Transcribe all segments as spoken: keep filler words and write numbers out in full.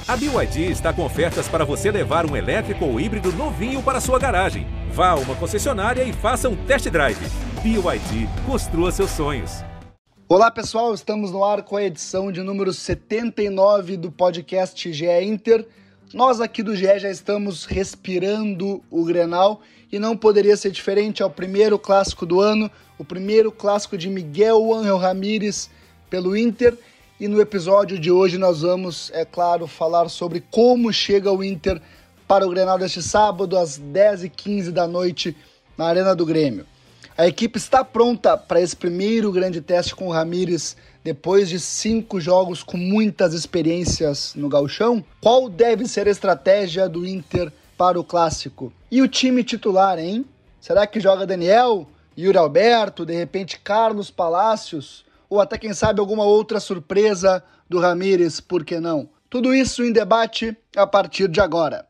A B Y D está com ofertas para você levar um elétrico ou híbrido novinho para sua garagem. Vá a uma concessionária e faça um test drive. B Y D, construa seus sonhos. Olá pessoal, estamos no ar com a edição de número setenta e nove do podcast G E Inter. Nós aqui do G E já estamos respirando o Grenal e não poderia ser diferente. É o primeiro clássico do ano, o primeiro clássico de Miguel Ángel Ramírez pelo Inter. E no episódio de hoje nós vamos, é claro, falar sobre como chega o Inter para o Grenal deste sábado às dez e quinze da noite na Arena do Grêmio. A equipe está pronta para esse primeiro grande teste com o Ramírez depois de cinco jogos com muitas experiências no gauchão. Qual deve ser a estratégia do Inter para o clássico? E o time titular, hein? Será que joga Daniel, Yuri Alberto, de repente Carlos Palacios? Ou até quem sabe alguma outra surpresa do Ramírez, por que não? Tudo isso em debate a partir de agora.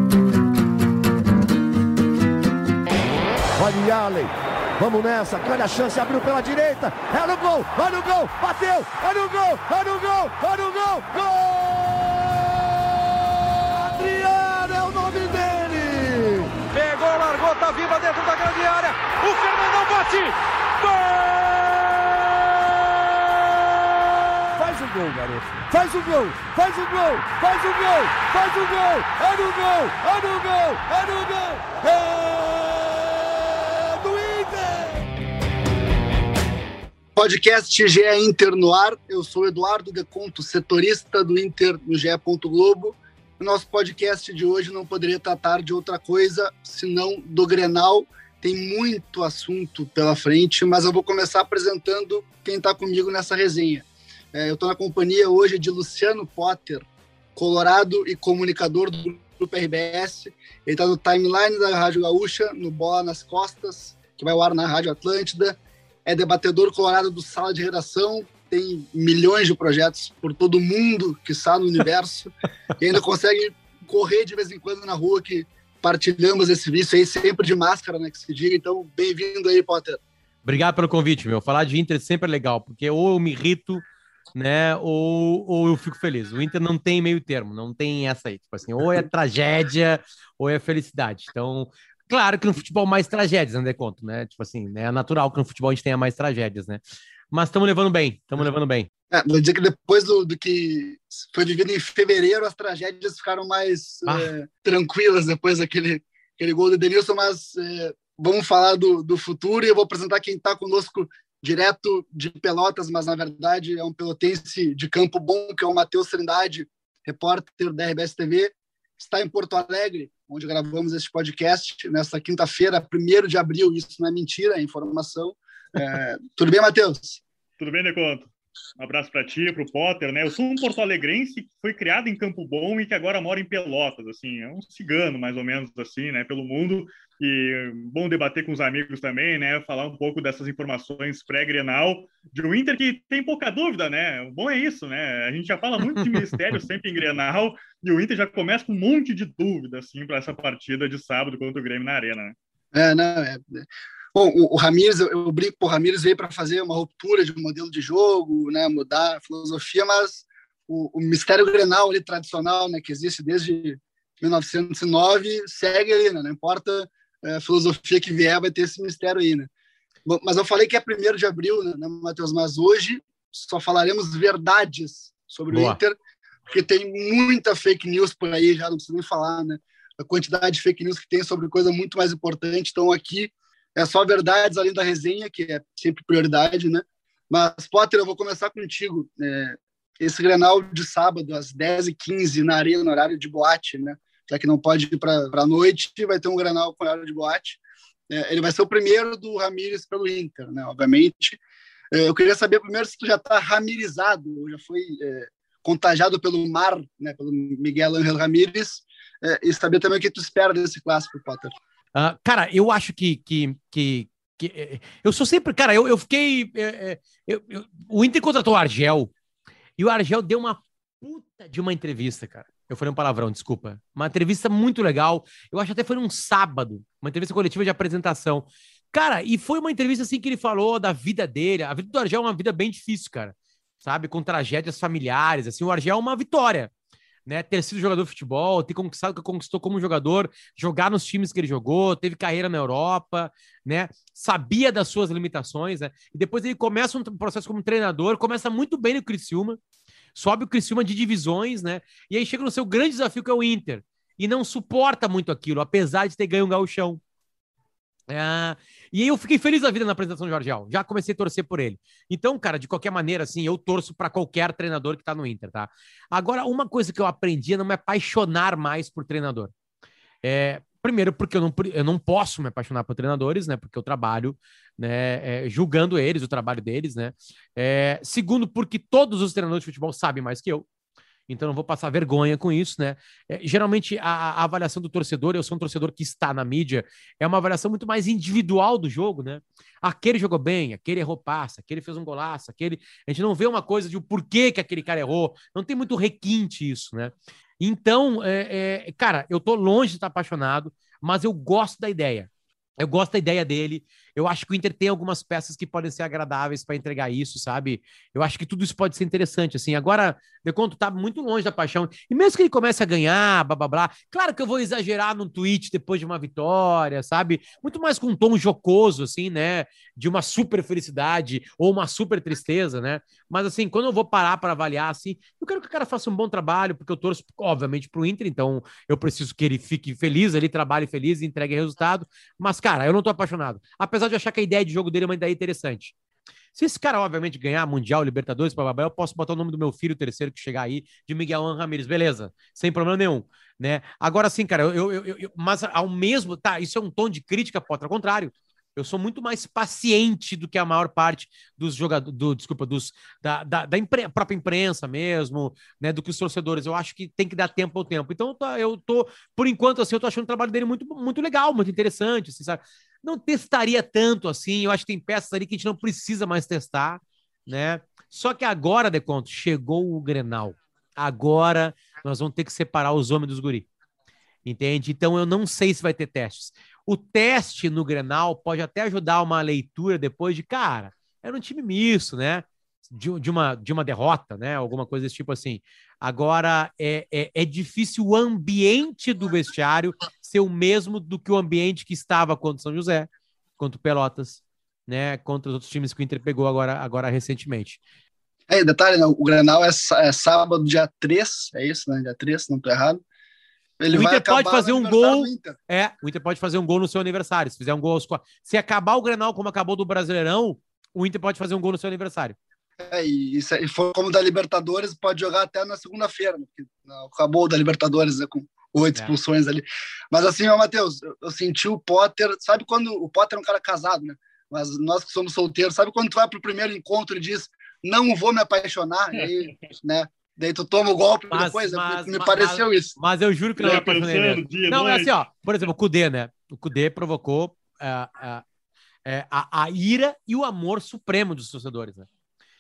Olha Allen, vamos nessa, olha a chance, abriu pela direita, é no gol, olha o gol, bateu, olha o gol, olha o gol, olha o gol, gol! Adriano é o nome dele! Pegou, largou, tá viva dentro da grande área, o Fernandão bate, gol! Faz o gol, garoto. Faz o gol, faz o gol, faz o gol, faz o gol. É no gol, é no gol, é no gol. É do Inter. Podcast G E Inter no ar. Eu sou Eduardo Deconto, setorista do Inter no G E. Globo. O nosso podcast de hoje não poderia tratar de outra coisa senão do Grenal. Tem muito assunto pela frente, mas eu vou começar apresentando quem está comigo nessa resenha. Eu estou na companhia hoje de Luciano Potter, colorado e comunicador do Grupo R B S. Ele está no timeline da Rádio Gaúcha, no Bola nas Costas, que vai ao ar na Rádio Atlântida. É debatedor colorado do Sala de Redação, tem milhões de projetos por todo mundo que está no universo e ainda consegue correr de vez em quando na rua, que partilhamos esse vício aí, sempre de máscara, né, que se diga. Então, bem-vindo aí, Potter. Obrigado pelo convite, meu. Falar de Inter sempre é legal, porque ou eu me irrito, né, ou, ou eu fico feliz. O Inter não tem meio termo, não tem essa aí. Tipo assim, ou é tragédia, ou é felicidade. Então, claro que no futebol mais tragédias, não dê conta, né? Tipo assim, né, é natural que no futebol a gente tenha mais tragédias, né? Mas estamos levando bem, estamos levando bem. É, vou dizer que depois do, do que foi vivido em fevereiro, as tragédias ficaram mais ah. é, tranquilas depois daquele aquele gol do Edenilson, mas é, vamos falar do, do futuro e eu vou apresentar quem está conosco direto de Pelotas, mas na verdade é um pelotense de Campo Bom, que é o Matheus Trindade, repórter da R B S T V, está em Porto Alegre, onde gravamos este podcast, nesta quinta-feira, primeiro de abril, isso não é mentira, é informação. É, tudo bem, Matheus? Tudo bem, Deconto? Um abraço para ti, para o Potter, né? Eu sou um porto-alegrense que foi criado em Campo Bom e que agora mora em Pelotas, assim, é um cigano, mais ou menos, assim, né, pelo mundo, e bom debater com os amigos também, né, falar um pouco dessas informações pré-Grenal, de um Inter que tem pouca dúvida, né, o bom é isso, né, a gente já fala muito de mistério sempre em Grenal, e o Inter já começa com um monte de dúvida, assim, para essa partida de sábado contra o Grêmio na Arena, né. É, não, é... Bom, o, o Ramírez, eu, eu brinco que o Ramírez veio para fazer uma ruptura de modelo de jogo, né, mudar a filosofia, mas o, o mistério Grenal ali, tradicional, né, que existe desde mil novecentos e nove, segue ali, né, não importa é, a filosofia que vier, vai ter esse mistério aí, né. Bom, mas eu falei que é primeiro de abril, né, Matheus, mas hoje só falaremos verdades sobre Boa. o Inter, porque tem muita fake news por aí, já não preciso nem falar, né, a quantidade de fake news que tem sobre coisa muito mais importante. Então aqui é só verdades além da resenha, que é sempre prioridade, né? Mas, Potter, eu vou começar contigo. É, esse Grenal de sábado, às dez e quinze, na Arena, no horário de boate, né? Já que não pode ir para a noite, vai ter um Grenal com horário de boate. É, ele vai ser o primeiro do Ramírez pelo Inter, né? Obviamente. É, eu queria saber primeiro se tu já está ramirizado, ou já foi é, contagiado pelo mar, né? Pelo Miguel Ángel Ramírez, é, e saber também o que tu espera desse clássico, Potter. Uh, cara, eu acho que, que, que, que eu sou sempre, cara, eu, eu fiquei é, eu, eu, o Inter contratou o Argel e o Argel deu uma puta de uma entrevista, cara. Eu falei um palavrão, desculpa. Uma entrevista muito legal, eu acho até foi num sábado, uma entrevista coletiva de apresentação. Cara, e foi uma entrevista assim que ele falou da vida dele. A vida do Argel é uma vida bem difícil, cara, sabe? Com tragédias familiares, assim. O Argel é uma vitória. né? Ter sido jogador de futebol, ter conquistado o que conquistou como jogador, jogar nos times que ele jogou, teve carreira na Europa, né? Sabia das suas limitações, né? E depois ele começa um processo como treinador, começa muito bem no Criciúma, sobe o Criciúma de divisões, né? E aí chega no seu grande desafio, que é o Inter, e não suporta muito aquilo, apesar de ter ganho um gauchão. É, e aí eu fiquei feliz da vida na apresentação do Jorge Alves. Já comecei a torcer por ele. Então, cara, de qualquer maneira, assim, eu torço para qualquer treinador que tá no Inter, tá? Agora, uma coisa que eu aprendi é não me apaixonar mais por treinador. É, primeiro, porque eu não, eu não posso me apaixonar por treinadores, né? Porque eu trabalho, né, é, julgando eles, o trabalho deles, né? É, segundo, porque todos os treinadores de futebol sabem mais que eu. Então não vou passar vergonha com isso, né? É, geralmente a, a avaliação do torcedor, eu sou um torcedor que está na mídia, é uma avaliação muito mais individual do jogo, né? Aquele jogou bem, aquele errou passe, aquele fez um golaço, aquele... A gente não vê uma coisa de o porquê que aquele cara errou, não tem muito requinte isso, né? Então, é, é, cara, eu tô longe de estar apaixonado, mas eu gosto da ideia. Eu gosto da ideia dele. Eu acho que o Inter tem algumas peças que podem ser agradáveis para entregar isso, sabe? Eu acho que tudo isso pode ser interessante, assim. Agora, de conto, tá muito longe da paixão. E mesmo que ele comece a ganhar, blá, blá, blá, claro que eu vou exagerar num tweet depois de uma vitória, sabe? Muito mais com um tom jocoso, assim, né? De uma super felicidade ou uma super tristeza, né? Mas, assim, quando eu vou parar para avaliar, assim, eu quero que o cara faça um bom trabalho, porque eu torço, obviamente, pro Inter, então eu preciso que ele fique feliz ali, trabalhe feliz e entregue resultado. Mas, cara, eu não tô apaixonado. Apesar de achar que a ideia de jogo dele é uma ideia interessante. Se esse cara, obviamente, ganhar Mundial, Libertadores, blá, blá, blá, eu posso botar o nome do meu filho, o terceiro que chegar aí, de Miguel Ángel Ramírez, beleza, sem problema nenhum, né? Agora sim, cara, eu, eu, eu, eu, mas ao mesmo, tá, isso é um tom de crítica, pô, ao contrário, eu sou muito mais paciente do que a maior parte dos jogadores, do, desculpa, dos, da, da, da impre, própria imprensa mesmo, né, do que os torcedores. Eu acho que tem que dar tempo ao tempo. Então, eu tô, por enquanto, assim, eu tô achando o trabalho dele muito, muito legal, muito interessante, assim, sabe? Não testaria tanto assim, eu acho que tem peças ali que a gente não precisa mais testar, né? Só que agora, Deconto, chegou o Grenal. Agora nós vamos ter que separar os homens dos guri. Entende? Então eu não sei se vai ter testes. O teste no Grenal pode até ajudar uma leitura depois de, cara, era um time misto, né? De, de, uma, de uma derrota, né? Alguma coisa desse tipo assim. Agora, é, é, é difícil o ambiente do vestiário ser o mesmo do que o ambiente que estava contra o São José, contra o Pelotas, né? Contra os outros times que o Inter pegou agora, agora recentemente. É, detalhe, né? O Grenal é, é sábado, dia três, é isso, né? Dia três, não tô errado. Ele o vai Inter pode fazer um gol. É, o Inter pode fazer um gol no seu aniversário. Se fizer um gol aos quatro. Se acabar o Grenal como acabou do Brasileirão, o Inter pode fazer um gol no seu aniversário. É, e, isso, e for como da Libertadores, pode jogar até na segunda-feira, né? Porque não, acabou da Libertadores, né, com oito é. expulsões ali. Mas assim, ó, Matheus, eu, eu senti o Potter, sabe quando o Potter é um cara casado, né? Mas nós que somos solteiros, sabe quando tu vai pro primeiro encontro e diz, não vou me apaixonar, e aí, né? Daí tu toma o golpe mas, depois, mas, me mas, pareceu mas, isso. Mas eu juro que não é apaixonei mesmo. Dia, não, noite. É assim, ó, por exemplo, o Kudê, né? O Kudê provocou uh, uh, uh, a, a ira e o amor supremo dos torcedores, né?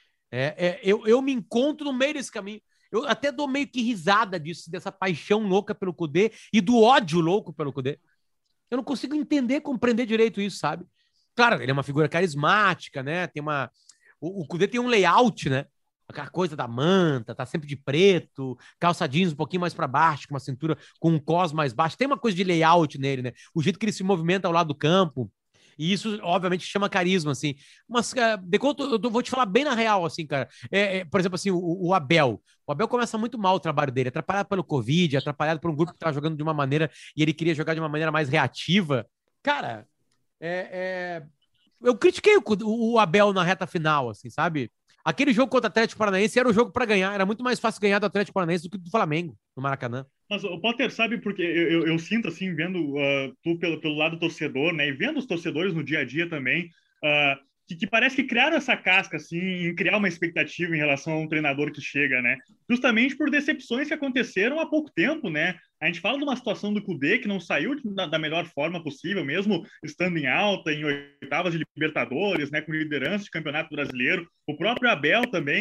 É, é, eu, eu me encontro no meio desse caminho. Eu até dou meio que risada disso, dessa paixão louca pelo Kudê e do ódio louco pelo Kudê. Eu não consigo entender, compreender direito isso, sabe? Claro, ele é uma figura carismática, né? Tem uma... O, o Kudê tem um layout, né? Aquela coisa da manta, tá sempre de preto, calça jeans um pouquinho mais para baixo, com uma cintura com um cos mais baixo. Tem uma coisa de layout nele, né? O jeito que ele se movimenta ao lado do campo. E isso, obviamente, chama carisma, assim. Mas, de conta, eu vou te falar bem na real, assim, cara. É, é, por exemplo, assim, o, o Abel. O Abel começa muito mal o trabalho dele. Atrapalhado pelo Covid, atrapalhado por um grupo que tava jogando de uma maneira e ele queria jogar de uma maneira mais reativa. Cara, é, é... eu critiquei o, o Abel na reta final, assim, sabe? Aquele jogo contra o Atlético Paranaense era o jogo para ganhar. Era muito mais fácil ganhar do Atlético Paranaense do que do Flamengo, no Maracanã. Mas o Potter sabe, porque eu, eu, eu sinto, assim, vendo uh, tu pelo, pelo lado torcedor, né, e vendo os torcedores no dia a dia também, uh, que, que parece que criaram essa casca, assim, em criar uma expectativa em relação a um treinador que chega, né, justamente por decepções que aconteceram há pouco tempo, né. A gente fala de uma situação do Kudê que não saiu da, da melhor forma possível, mesmo estando em alta, em oitavas de Libertadores, né, com liderança de Campeonato Brasileiro. O próprio Abel também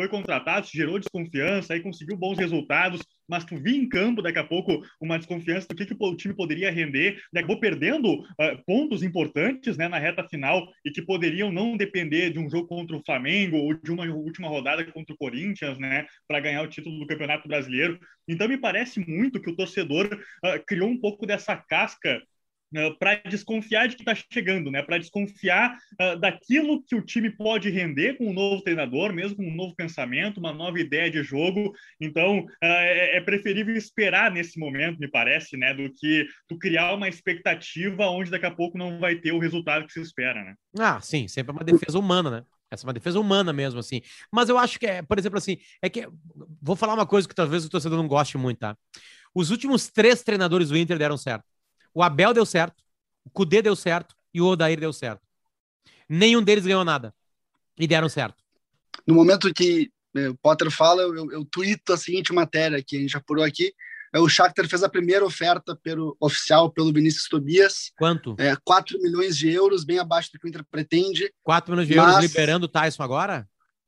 foi contratado, gerou desconfiança, aí conseguiu bons resultados, mas tu viu em campo, daqui a pouco, uma desconfiança do que, que o time poderia render, acabou perdendo uh, pontos importantes, né, na reta final e que poderiam não depender de um jogo contra o Flamengo ou de uma última rodada contra o Corinthians, né, para ganhar o título do Campeonato Brasileiro. Então me parece muito que o torcedor uh, criou um pouco dessa casca Uh, para desconfiar de que está chegando, né? Para desconfiar uh, daquilo que o time pode render com um novo treinador, mesmo com um novo pensamento, uma nova ideia de jogo. Então, uh, é, é preferível esperar nesse momento, me parece, né? Do que tu criar uma expectativa onde daqui a pouco não vai ter o resultado que se espera, né? Ah, sim, sempre é uma defesa humana, né? Essa é uma defesa humana mesmo, assim. Mas eu acho que, é, por exemplo, assim, é que... Vou falar uma coisa que talvez o torcedor não goste muito, tá? Os últimos três treinadores do Inter deram certo. O Abel deu certo, o Cudê deu certo e o Odair deu certo. Nenhum deles ganhou nada. E deram certo. No momento que o Potter fala, eu, eu tuito a seguinte matéria que a gente apurou aqui. É, o Shakhtar fez a primeira oferta pelo, oficial pelo Vinícius Tobias. Quanto? É, quatro milhões de euros, bem abaixo do que o Inter pretende. quatro milhões de mas, euros liberando o Tyson agora?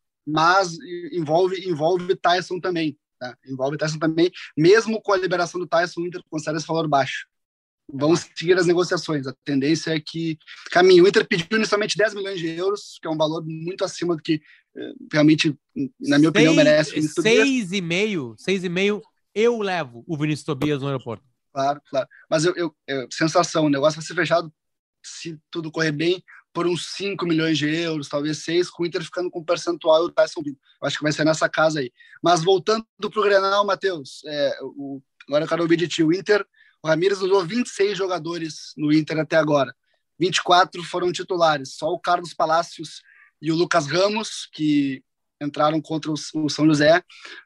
Mas envolve, envolve Tyson também. Tá? Envolve Tyson também. Mesmo com a liberação do Tyson, o Inter considera esse valor baixo. Vão seguir as negociações. A tendência é que caminhe. O Inter pediu inicialmente dez milhões de euros, que é um valor muito acima do que realmente, na minha opinião, merece. Seis e meio, seis e meio, eu levo o Vinícius Tobias no aeroporto. Claro, claro. Mas eu, eu, eu sensação, o negócio vai ser fechado, se tudo correr bem, por uns cinco milhões de euros, talvez seis, com o Inter ficando com percentual e o Tyson vindo. Eu acho que vai ser nessa casa aí. Mas voltando pro Grenal, Matheus, é, o, agora eu quero ouvir de ti. O Inter, o Ramires usou vinte e seis jogadores no Inter até agora. vinte e quatro foram titulares. Só o Carlos Palacios e o Lucas Ramos, que entraram contra o, o São José,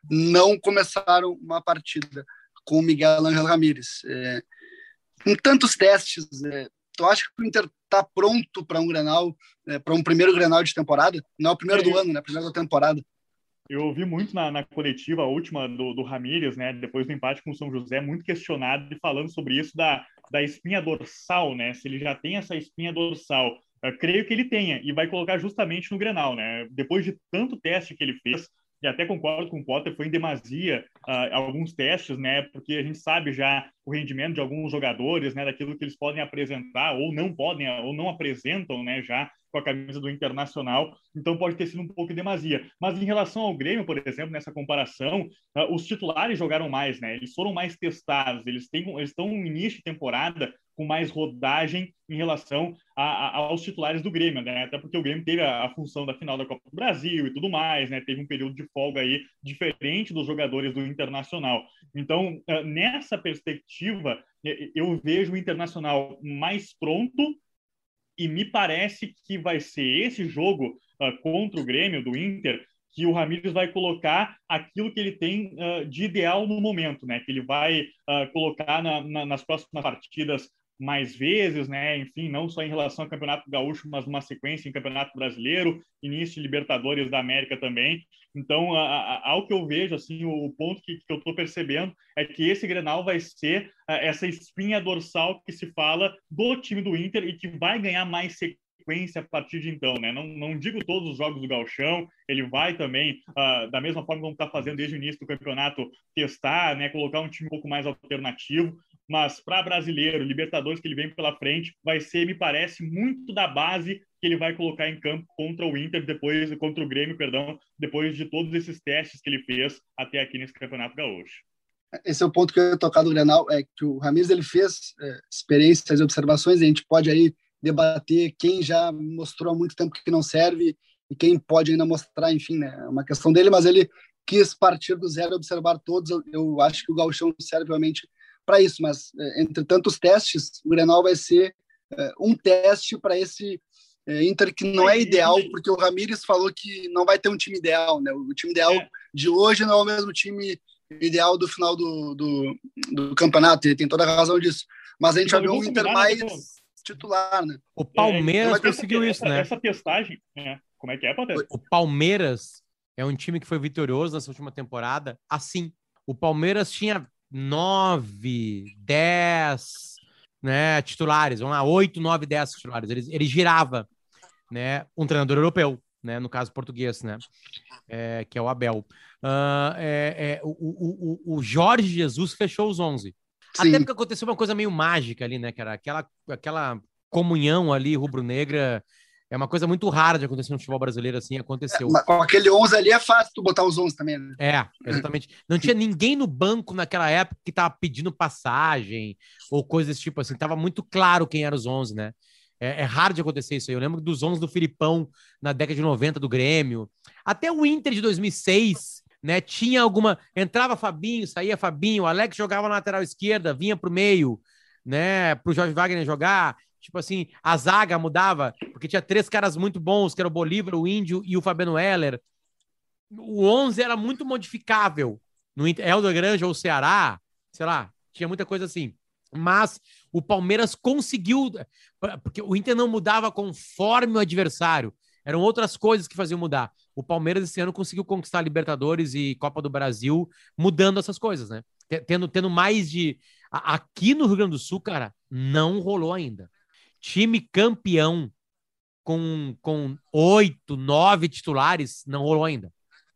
não começaram uma partida com o Miguel Ángel Ramírez. É, em tantos testes, é, tu acha que o Inter está pronto para um Grenal, é, para um primeiro Grenal de temporada? Não é o primeiro é, do ano, né? Primeiro da temporada. Eu ouvi muito na, na coletiva, a última do, do Ramírez, né, depois do empate com o São José, muito questionado e falando sobre isso da, da espinha dorsal, né, se ele já tem essa espinha dorsal. Eu creio que ele tenha, e vai colocar justamente no Grenal, né, depois de tanto teste que ele fez, e até concordo com o Potter, foi em demasia uh, alguns testes, né, porque a gente sabe já o rendimento de alguns jogadores, né, daquilo que eles podem apresentar, ou não podem, ou não apresentam, né, já com a camisa do Internacional, então pode ter sido um pouco de demasia. Mas em relação ao Grêmio, por exemplo, nessa comparação, uh, os titulares jogaram mais, né, eles foram mais testados, eles, têm, eles estão no início de temporada com mais rodagem em relação a, a, aos titulares do Grêmio, né? Até porque o Grêmio teve a, a função da final da Copa do Brasil e tudo mais, né? Teve um período de folga aí diferente dos jogadores do Internacional. Então, uh, nessa perspectiva, eu vejo o Internacional mais pronto e me parece que vai ser esse jogo uh, contra o Grêmio do Inter que o Ramírez vai colocar aquilo que ele tem uh, de ideal no momento, né? Que ele vai uh, colocar na, na, nas próximas partidas mais vezes, né? Enfim, não só em relação ao Campeonato Gaúcho, mas numa sequência em Campeonato Brasileiro, início de Libertadores da América também. Então, a, a, ao que eu vejo, assim, o, o ponto que, que eu estou percebendo é que esse Grenal vai ser uh, essa espinha dorsal que se fala do time do Inter e que vai ganhar mais sequência a partir de então, né? Não, não digo todos os jogos do Gauchão, ele vai também, uh, da mesma forma como está fazendo desde o início do campeonato, testar, né? Colocar um time um pouco mais alternativo. Mas para brasileiro, Libertadores que ele vem pela frente, vai ser, me parece, muito da base que ele vai colocar em campo contra o Inter, depois contra o Grêmio, perdão, depois de todos esses testes que ele fez até aqui nesse Campeonato Gaúcho. Esse é o ponto que eu ia tocar do Grenal, é que o Ramírez ele fez é, experiências e observações, e a gente pode aí debater quem já mostrou há muito tempo que não serve e quem pode ainda mostrar, enfim, né, é uma questão dele, mas ele quis partir do zero, observar todos. Eu, eu acho que o Gauchão serve realmente para isso, mas entre tantos testes, o Grenal vai ser é, um teste para esse é, Inter que não é ideal, porque o Ramírez falou que não vai ter um time ideal, né? O time ideal é. de hoje não é o mesmo time ideal do final do, do, do campeonato, ele tem toda a razão disso, mas a gente vai ver um Inter mais né, titular, né? O Palmeiras é, conseguiu essa, isso, né? Essa testagem, é. Como é que é, Patrícia? O Palmeiras é um time que foi vitorioso nessa última temporada, assim, o Palmeiras tinha nove, dez, né, titulares, vamos lá, oito, nove, dez titulares. Ele, ele girava, né, um treinador europeu, né? No caso português, né? É, que é o Abel. Uh, é, é, o, o, o, o Jorge Jesus fechou os onze. Sim. Até porque aconteceu uma coisa meio mágica ali, né, cara? Aquela, aquela comunhão ali rubro-negra é uma coisa muito rara de acontecer no futebol brasileiro, assim, aconteceu. É, com aquele onze ali é fácil tu botar os onze também, né? É, exatamente. Não tinha ninguém no banco naquela época que tava pedindo passagem ou coisa desse tipo, assim. Tava muito claro quem eram os onze, né? É, é raro de acontecer isso aí. Eu lembro dos onze do Filipão na década de noventa do Grêmio. Até o Inter de dois mil e seis, né? Tinha alguma... Entrava Fabinho, saía Fabinho, o Alex jogava na lateral esquerda, vinha pro meio, né? Pro Jorge Wagner jogar. Tipo assim, a zaga mudava, porque tinha três caras muito bons, que era o Bolívar, o Índio e o Fabiano Heller. O onze era muito modificável. No Helder Granja ou Ceará, sei lá, tinha muita coisa assim. Mas o Palmeiras conseguiu, porque o Inter não mudava conforme o adversário. Eram outras coisas que faziam mudar. O Palmeiras esse ano conseguiu conquistar Libertadores e Copa do Brasil, mudando essas coisas, né? Tendo, tendo mais de... Aqui no Rio Grande do Sul, cara, não rolou ainda. Time campeão com, com oito, nove titulares, não rolou ainda.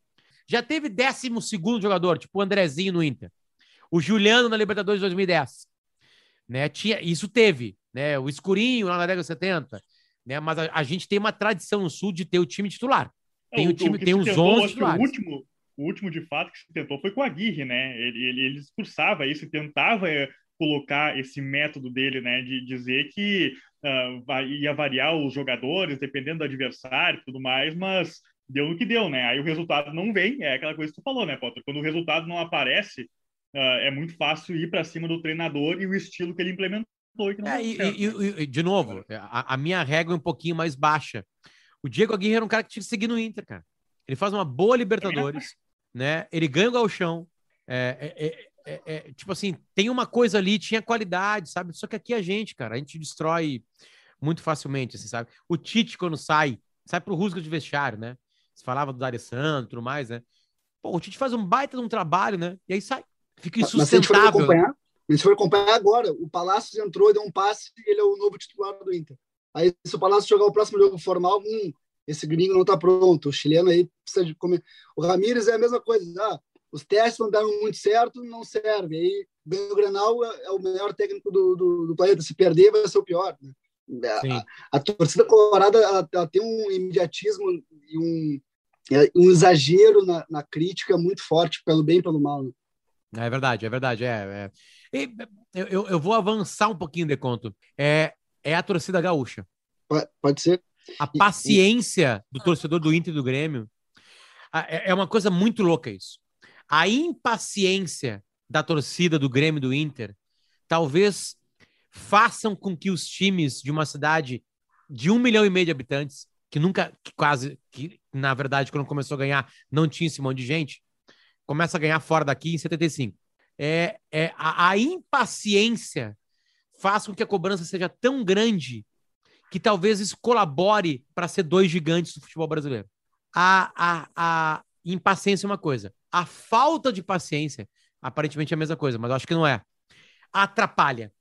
Já teve décimo segundo jogador, tipo o Andrezinho no Inter. O Juliano na Libertadores de dois mil e dez. Né? Tinha, isso teve, né? O Escurinho lá na década de setenta. Né? Mas a, a gente tem uma tradição no Sul de ter o time titular. Tem o, o time, o tem os tentou, onze titulares. O último, o último, de fato, que se tentou foi com a Aguirre, né? Ele, ele, ele discursava isso, tentava é, colocar esse método dele, né? De dizer que uh, ia variar os jogadores, dependendo do adversário e tudo mais, mas deu no que deu, né? Aí o resultado não vem, é aquela coisa que tu falou, né, Potter? Quando o resultado não aparece, uh, é muito fácil ir para cima do treinador e o estilo que ele implementou. Que não é, e, certo, e, né? e, de novo, a, a minha régua é um pouquinho mais baixa. O Diego Aguirre era um cara que tinha que seguir no Inter, cara. Ele faz uma boa Libertadores, né? Ele ganha o Gauchão. É, é, é, é, tipo assim, tem uma coisa ali, tinha qualidade, sabe? Só que aqui a gente, cara, a gente destrói muito facilmente, assim, sabe? O Tite, quando sai, sai pro rusga de vestiário, né? Você falava do D'Alessandro e tudo mais, né? Pô, o Tite faz um baita de um trabalho, né? E aí sai. Fica insustentável. Mas se a gente for acompanhar, se a gente for acompanhar agora, o Palácios entrou e deu um passe e ele é o novo titular do Inter. Aí, se o Palácio jogar o próximo jogo formal, hum, esse gringo não tá pronto, o chileno aí precisa de comer. O Ramírez é a mesma coisa, ah, os testes não deram muito certo, não serve. Aí, o Grenal é o melhor técnico do, do, do planeta, se perder vai ser o pior. Né? A, a torcida colorada ela, ela tem um imediatismo e um, um exagero na, na crítica muito forte, pelo bem e pelo mal. Né? É verdade, é verdade. É, é. Eu, eu, eu vou avançar um pouquinho de conto. É, é a torcida gaúcha. Pode, pode ser. A paciência do torcedor do Inter e do Grêmio é uma coisa muito louca isso. A impaciência da torcida do Grêmio e do Inter talvez façam com que os times de uma cidade de um milhão e meio de habitantes, que nunca, que quase, que na verdade quando começou a ganhar não tinha esse monte de gente, começa a ganhar fora daqui em setenta e cinco. É, é, a, a impaciência faz com que a cobrança seja tão grande que talvez isso colabore para ser dois gigantes do futebol brasileiro. A, a, a impaciência é uma coisa. A falta de paciência, aparentemente é a mesma coisa, mas eu acho que não é. Atrapalha.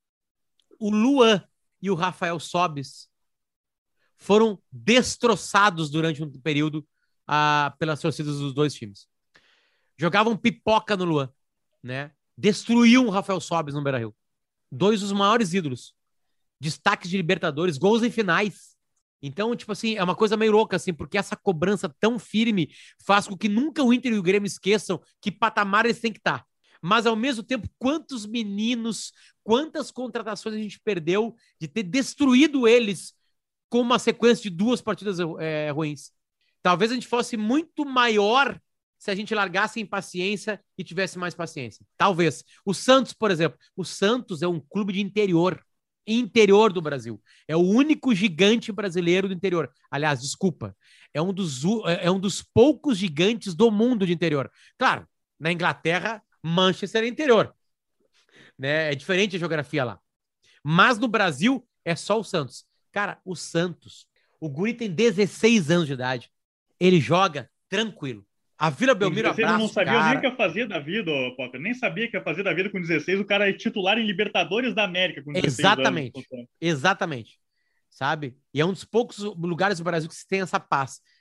O Luan e o Rafael Sobis foram destroçados durante um período ah, pelas torcidas dos dois times. Jogavam pipoca no Luan, né? Destruíam o Rafael Sobis no Beira-Rio. Dois dos maiores ídolos. Destaques de Libertadores, gols em finais. Então, tipo assim, é uma coisa meio louca, assim, porque essa cobrança tão firme faz com que nunca o Inter e o Grêmio esqueçam que patamar eles têm que estar. Mas, ao mesmo tempo, quantos meninos, quantas contratações a gente perdeu de ter destruído eles com uma sequência de duas partidas é, ruins. Talvez a gente fosse muito maior se a gente largasse em paciência e tivesse mais paciência. Talvez. O Santos, por exemplo. O Santos é um clube de interior. Interior do Brasil. É o único gigante brasileiro do interior. Aliás, desculpa. É um dos, é um dos poucos gigantes do mundo de interior. Claro, na Inglaterra, Manchester é interior. Né? É diferente a geografia lá. Mas no Brasil, é só o Santos. Cara, o Santos, o guri tem dezesseis anos de idade. Ele joga tranquilo. A Vila Belmiro abraça, eu não sabia cara. nem o que ia fazer da vida, Potter. Nem sabia o que ia fazer da vida com dezesseis. O cara é titular em Libertadores da América com dezesseis Exatamente. anos. Exatamente. Sabe? E é um dos poucos lugares do Brasil que se tem essa paz.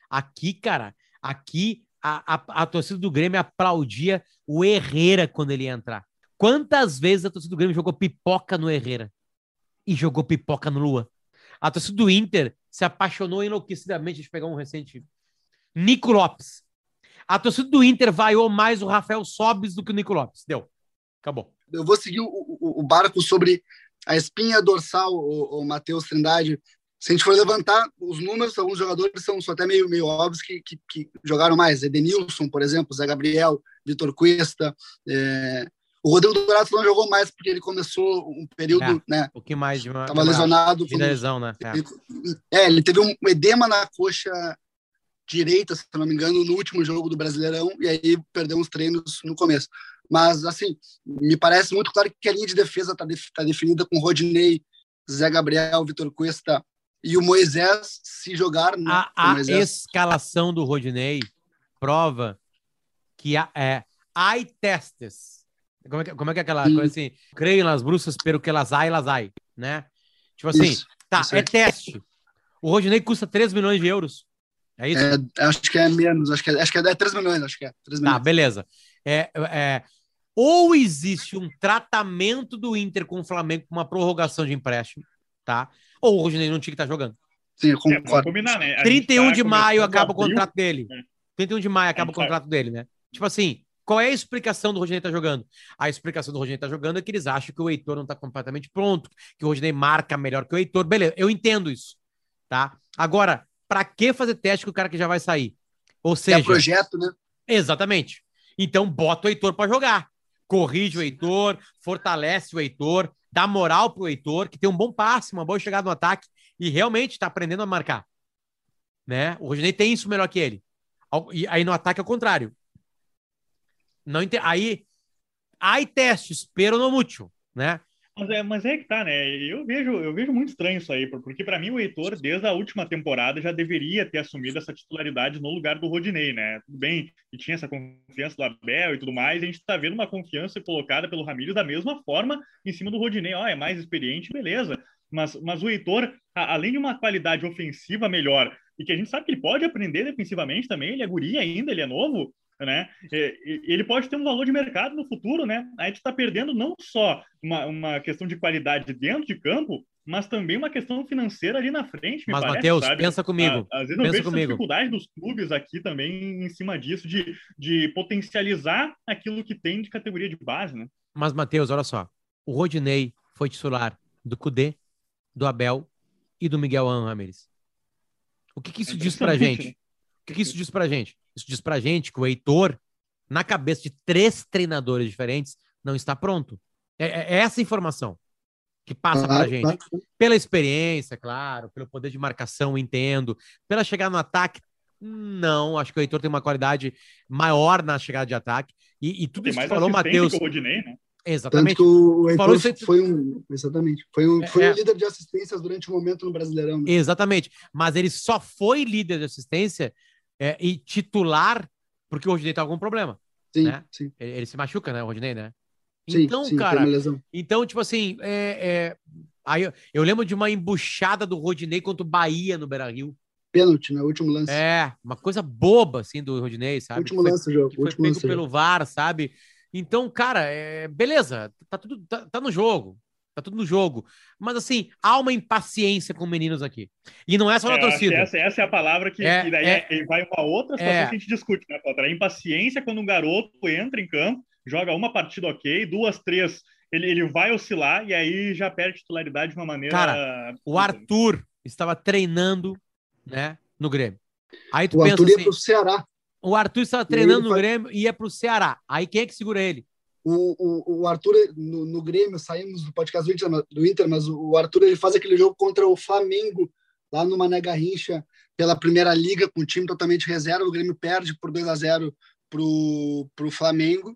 Aqui, cara, aqui a, a, a torcida do Grêmio aplaudia o Herrera quando ele ia entrar. Quantas vezes a torcida do Grêmio jogou pipoca no Herrera? E jogou pipoca no Luan? A torcida do Inter se apaixonou enlouquecidamente de pegar um recente Nico Lopes. A torcida do Inter vaiou mais o Rafael Sobis do que o Nico Lopes. Deu. Acabou. Eu vou seguir o, o, o barco sobre a espinha dorsal, o, o Matheus Trindade. Se a gente for levantar os números, alguns jogadores são, são até meio, meio óbvios que, que, que jogaram mais. Edenilson, por exemplo, Zé Gabriel, Vitor Cuesta. É... O Rodrigo Dourado não jogou mais porque ele começou um período, é, né? Um pouquinho mais de uma. Tava lesionado. De lesão, né? É. Ele, é, ele teve um edema na coxa direita, se não me engano, no último jogo do Brasileirão, e aí perdeu uns treinos no começo. Mas, assim, me parece muito claro que a linha de defesa está def- tá definida com Rodinei, Zé Gabriel, Vitor Cuesta e o Moisés, se jogar... Né, a a Moisés... escalação do Rodinei prova que há, é eye testes. Como é, que, como é que é aquela Sim. coisa assim? Creio nas bruxas, pero que elas ai, elas ai, né? Tipo assim, isso, tá, isso é, é teste. O Rodinei custa três milhões de euros. É isso? É, acho que é menos, acho que é, acho que é três milhões, acho que é. três milhões. Tá, beleza. É, é, ou existe um tratamento do Inter com o Flamengo com uma prorrogação de empréstimo, tá? Ou o Rodinei não tinha que estar jogando. Sim, eu concordo. É, combinar, né? trinta e um tá de maio acaba o abril, contrato dele. né? trinta e um de maio acaba o contrato tá... dele, né? Tipo assim, qual é a explicação do Rodinei estar jogando? A explicação do Rodinei estar jogando é que eles acham que o Heitor não está completamente pronto, que o Rodinei marca melhor que o Heitor. Beleza, eu entendo isso, tá? Agora, pra que fazer teste com o cara que já vai sair? Ou seja... É projeto, né? Exatamente. Então, bota o Heitor pra jogar. Corrige o Heitor, fortalece o Heitor, dá moral pro Heitor, que tem um bom passe, uma boa chegada no ataque, e realmente tá aprendendo a marcar. Né? O Rodinei tem isso melhor que ele. E aí no ataque é o contrário. Não ent... Aí, aí teste, espero no mútil, né? Mas é, mas é que tá, né? Eu vejo, eu vejo muito estranho isso aí, porque para mim o Heitor, desde a última temporada, já deveria ter assumido essa titularidade no lugar do Rodinei, né? Tudo bem, e tinha essa confiança do Abel e tudo mais, e a gente tá vendo uma confiança colocada pelo Ramírez da mesma forma em cima do Rodinei. Ó, é mais experiente, beleza. Mas, mas o Heitor, a, além de uma qualidade ofensiva melhor, e que a gente sabe que ele pode aprender defensivamente também, ele é guri ainda, ele é novo, né? Ele pode ter um valor de mercado no futuro, né? A gente está perdendo não só uma, uma questão de qualidade dentro de campo, mas também uma questão financeira ali na frente, me mas, parece, Matheus, sabe? pensa comigo. Às vezes pensa eu vejo comigo. essa dificuldade dos clubes aqui também em cima disso, de, de potencializar aquilo que tem de categoria de base, né? Mas, Matheus, olha só. O Rodinei foi titular do Cudê, do Abel e do Miguel Ramírez. O que, que isso é diz pra gente? Né? O que, que isso diz pra gente? Isso diz pra gente que o Heitor, na cabeça de três treinadores diferentes, não está pronto. É, é essa informação que passa claro, pra gente. Claro. Pela experiência, claro, pelo poder de marcação, entendo. Pela chegada no ataque, não. Acho que o Heitor tem uma qualidade maior na chegada de ataque. E, e tudo tem isso mais que falou, Matheus... que o Rodinei, né? Exatamente. Tanto que o Heitor falou isso... foi um... Exatamente. Foi um, foi é, um líder de assistências durante o momento no Brasileirão. Né? Exatamente. Mas ele só foi líder de assistência é, e titular porque o Rodinei tá com algum problema. Sim, né? sim. Ele, ele se machuca, né, o Rodinei, né? Sim, então, sim, cara... lesão. Então, tipo assim, é, é, aí eu, eu lembro de uma embuchada do Rodinei contra o Bahia no Beira-Rio. Pênalti, né? Último lance. É, uma coisa boba, assim, do Rodinei, sabe? Último foi, lance do jogo. Que foi último pego lance pelo jogo. V A R, sabe? Então, cara, é, beleza, tá tudo, tá, tá no jogo. Tá tudo no jogo. Mas, assim, há uma impaciência com meninos aqui. E não é só na é, torcida. Essa, essa é a palavra que, é, que daí é, é, vai uma outra situação é, que a gente discute, né, Potter? A impaciência quando um garoto entra em campo, joga uma partida ok, duas, três, ele, ele vai oscilar e aí já perde titularidade de uma maneira... Cara, o Arthur estava treinando, né, no Grêmio. Aí tu o pensa Arthur ia assim, pro Ceará. O Arthur estava treinando no faz... Grêmio e ia pro Ceará. Aí quem é que segura ele? O, o, o Arthur, no, no Grêmio, saímos do podcast do Inter, do Inter, mas o Arthur ele faz aquele jogo contra o Flamengo, lá no Mané Garrincha, pela Primeira Liga, com o time totalmente reserva. O Grêmio perde por dois a zero pro, pro Flamengo.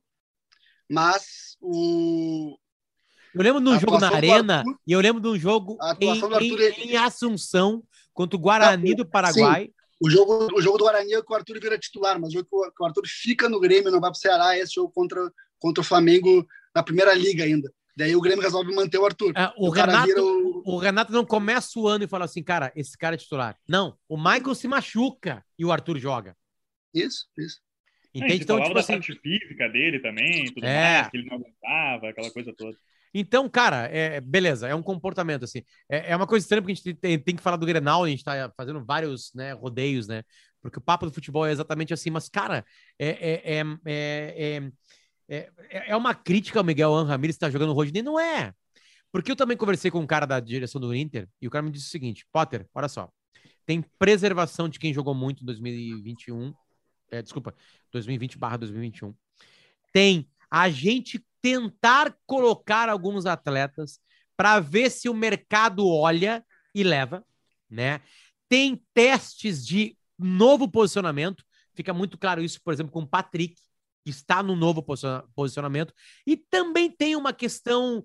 Mas o... Eu lembro de um jogo na Arena Arthur, e eu lembro de um jogo em, Arthur, em, em Assunção contra o Guarani ah, do Paraguai. Sim. O jogo, o jogo do Guarani é que o Arthur vira titular, mas o jogo que o Arthur fica no Grêmio, não vai pro Ceará, é esse jogo contra, contra o Flamengo na Primeira Liga ainda. Daí o Grêmio resolve manter o Arthur. É, o, o, cara Renato, vira o... o Renato não começa o ano e fala assim, cara, esse cara é titular. Não, o Michael se machuca e o Arthur joga. Isso, isso. Entende? É, Então, falava tipo da assim... parte física dele também, tudo É. mais, que ele não aguentava, aquela coisa toda. Então, cara, é, beleza, é um comportamento, assim. É, é uma coisa estranha porque a gente tem, tem que falar do Grenal, a gente tá fazendo vários, né, rodeios, né? Porque o papo do futebol é exatamente assim, mas, cara, é, é, é, é, é, é, é uma crítica ao Miguel Ángel Ramírez que tá jogando o Rodinei, não é. Porque eu também conversei com um cara da direção do Inter e o cara me disse o seguinte, Potter, olha só, tem preservação de quem jogou muito em dois mil e vinte e um, é, desculpa, dois mil e vinte barra dois mil e vinte e um. Tem a gente tentar colocar alguns atletas para ver se o mercado olha e leva, né? Tem testes de novo posicionamento, fica muito claro isso, por exemplo, com o Patrick, que está no novo posicionamento, e também tem uma questão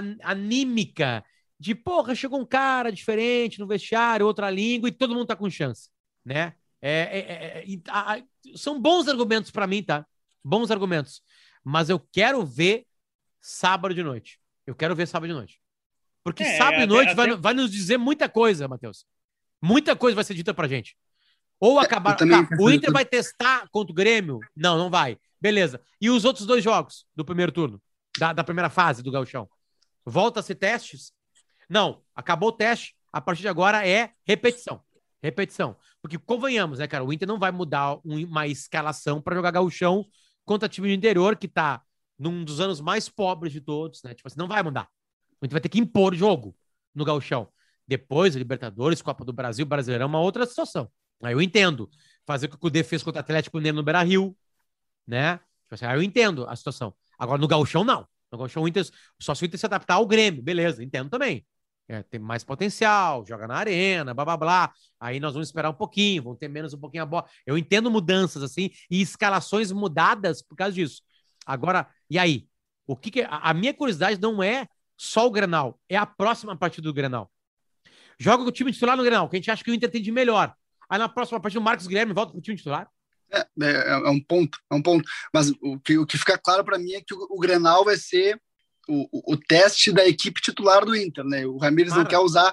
anímica de, porra, chegou um cara diferente no vestiário, outra língua, e todo mundo tá com chance, né? É, é, é, é, a, são bons argumentos para mim, tá? Bons argumentos. Mas eu quero ver sábado de noite. Eu quero ver sábado de noite. Porque é, sábado de até, noite até... vai, vai nos dizer muita coisa, Matheus. Muita coisa vai ser dita pra gente. Ou acabar... Tá, o Inter vai testar contra o Grêmio? Não, não vai. Beleza. E os outros dois jogos do primeiro turno? Da, da primeira fase do Gauchão? Volta a ser testes? Não. Acabou o teste. A partir de agora é repetição. Repetição. Porque convenhamos, né, cara? O Inter não vai mudar uma escalação pra jogar Gauchão contra time do interior, que tá num dos anos mais pobres de todos, né? Tipo assim, não vai mudar. A gente vai ter que impor jogo no Gauchão. Depois, Libertadores, Copa do Brasil, Brasileirão, uma outra situação. Aí eu entendo. Fazer o que o Cudê fez contra o Atlético Mineiro no Beira-Rio, né? Tipo assim, aí eu entendo a situação. Agora, no Gauchão, não. No Gauchão, o Inter, só se o Inter se adaptar ao Grêmio. Beleza, entendo também. É, tem mais potencial, joga na arena, blá, blá, blá. Aí nós vamos esperar um pouquinho, vão ter menos um pouquinho a bola. Eu entendo mudanças, assim, e escalações mudadas por causa disso. Agora, e aí? O que que... A minha curiosidade não é só o Grenal, é a próxima partida do Grenal. Joga com o time titular no Grenal, que a gente acha que o Inter tem de melhor. Aí na próxima partida o Marcos Guilherme volta pro time titular. É, é, é um ponto, é um ponto. Mas o que, o que fica claro para mim é que o, o Grenal vai ser o, o, o teste da equipe titular do Inter, né? O Ramírez não quer usar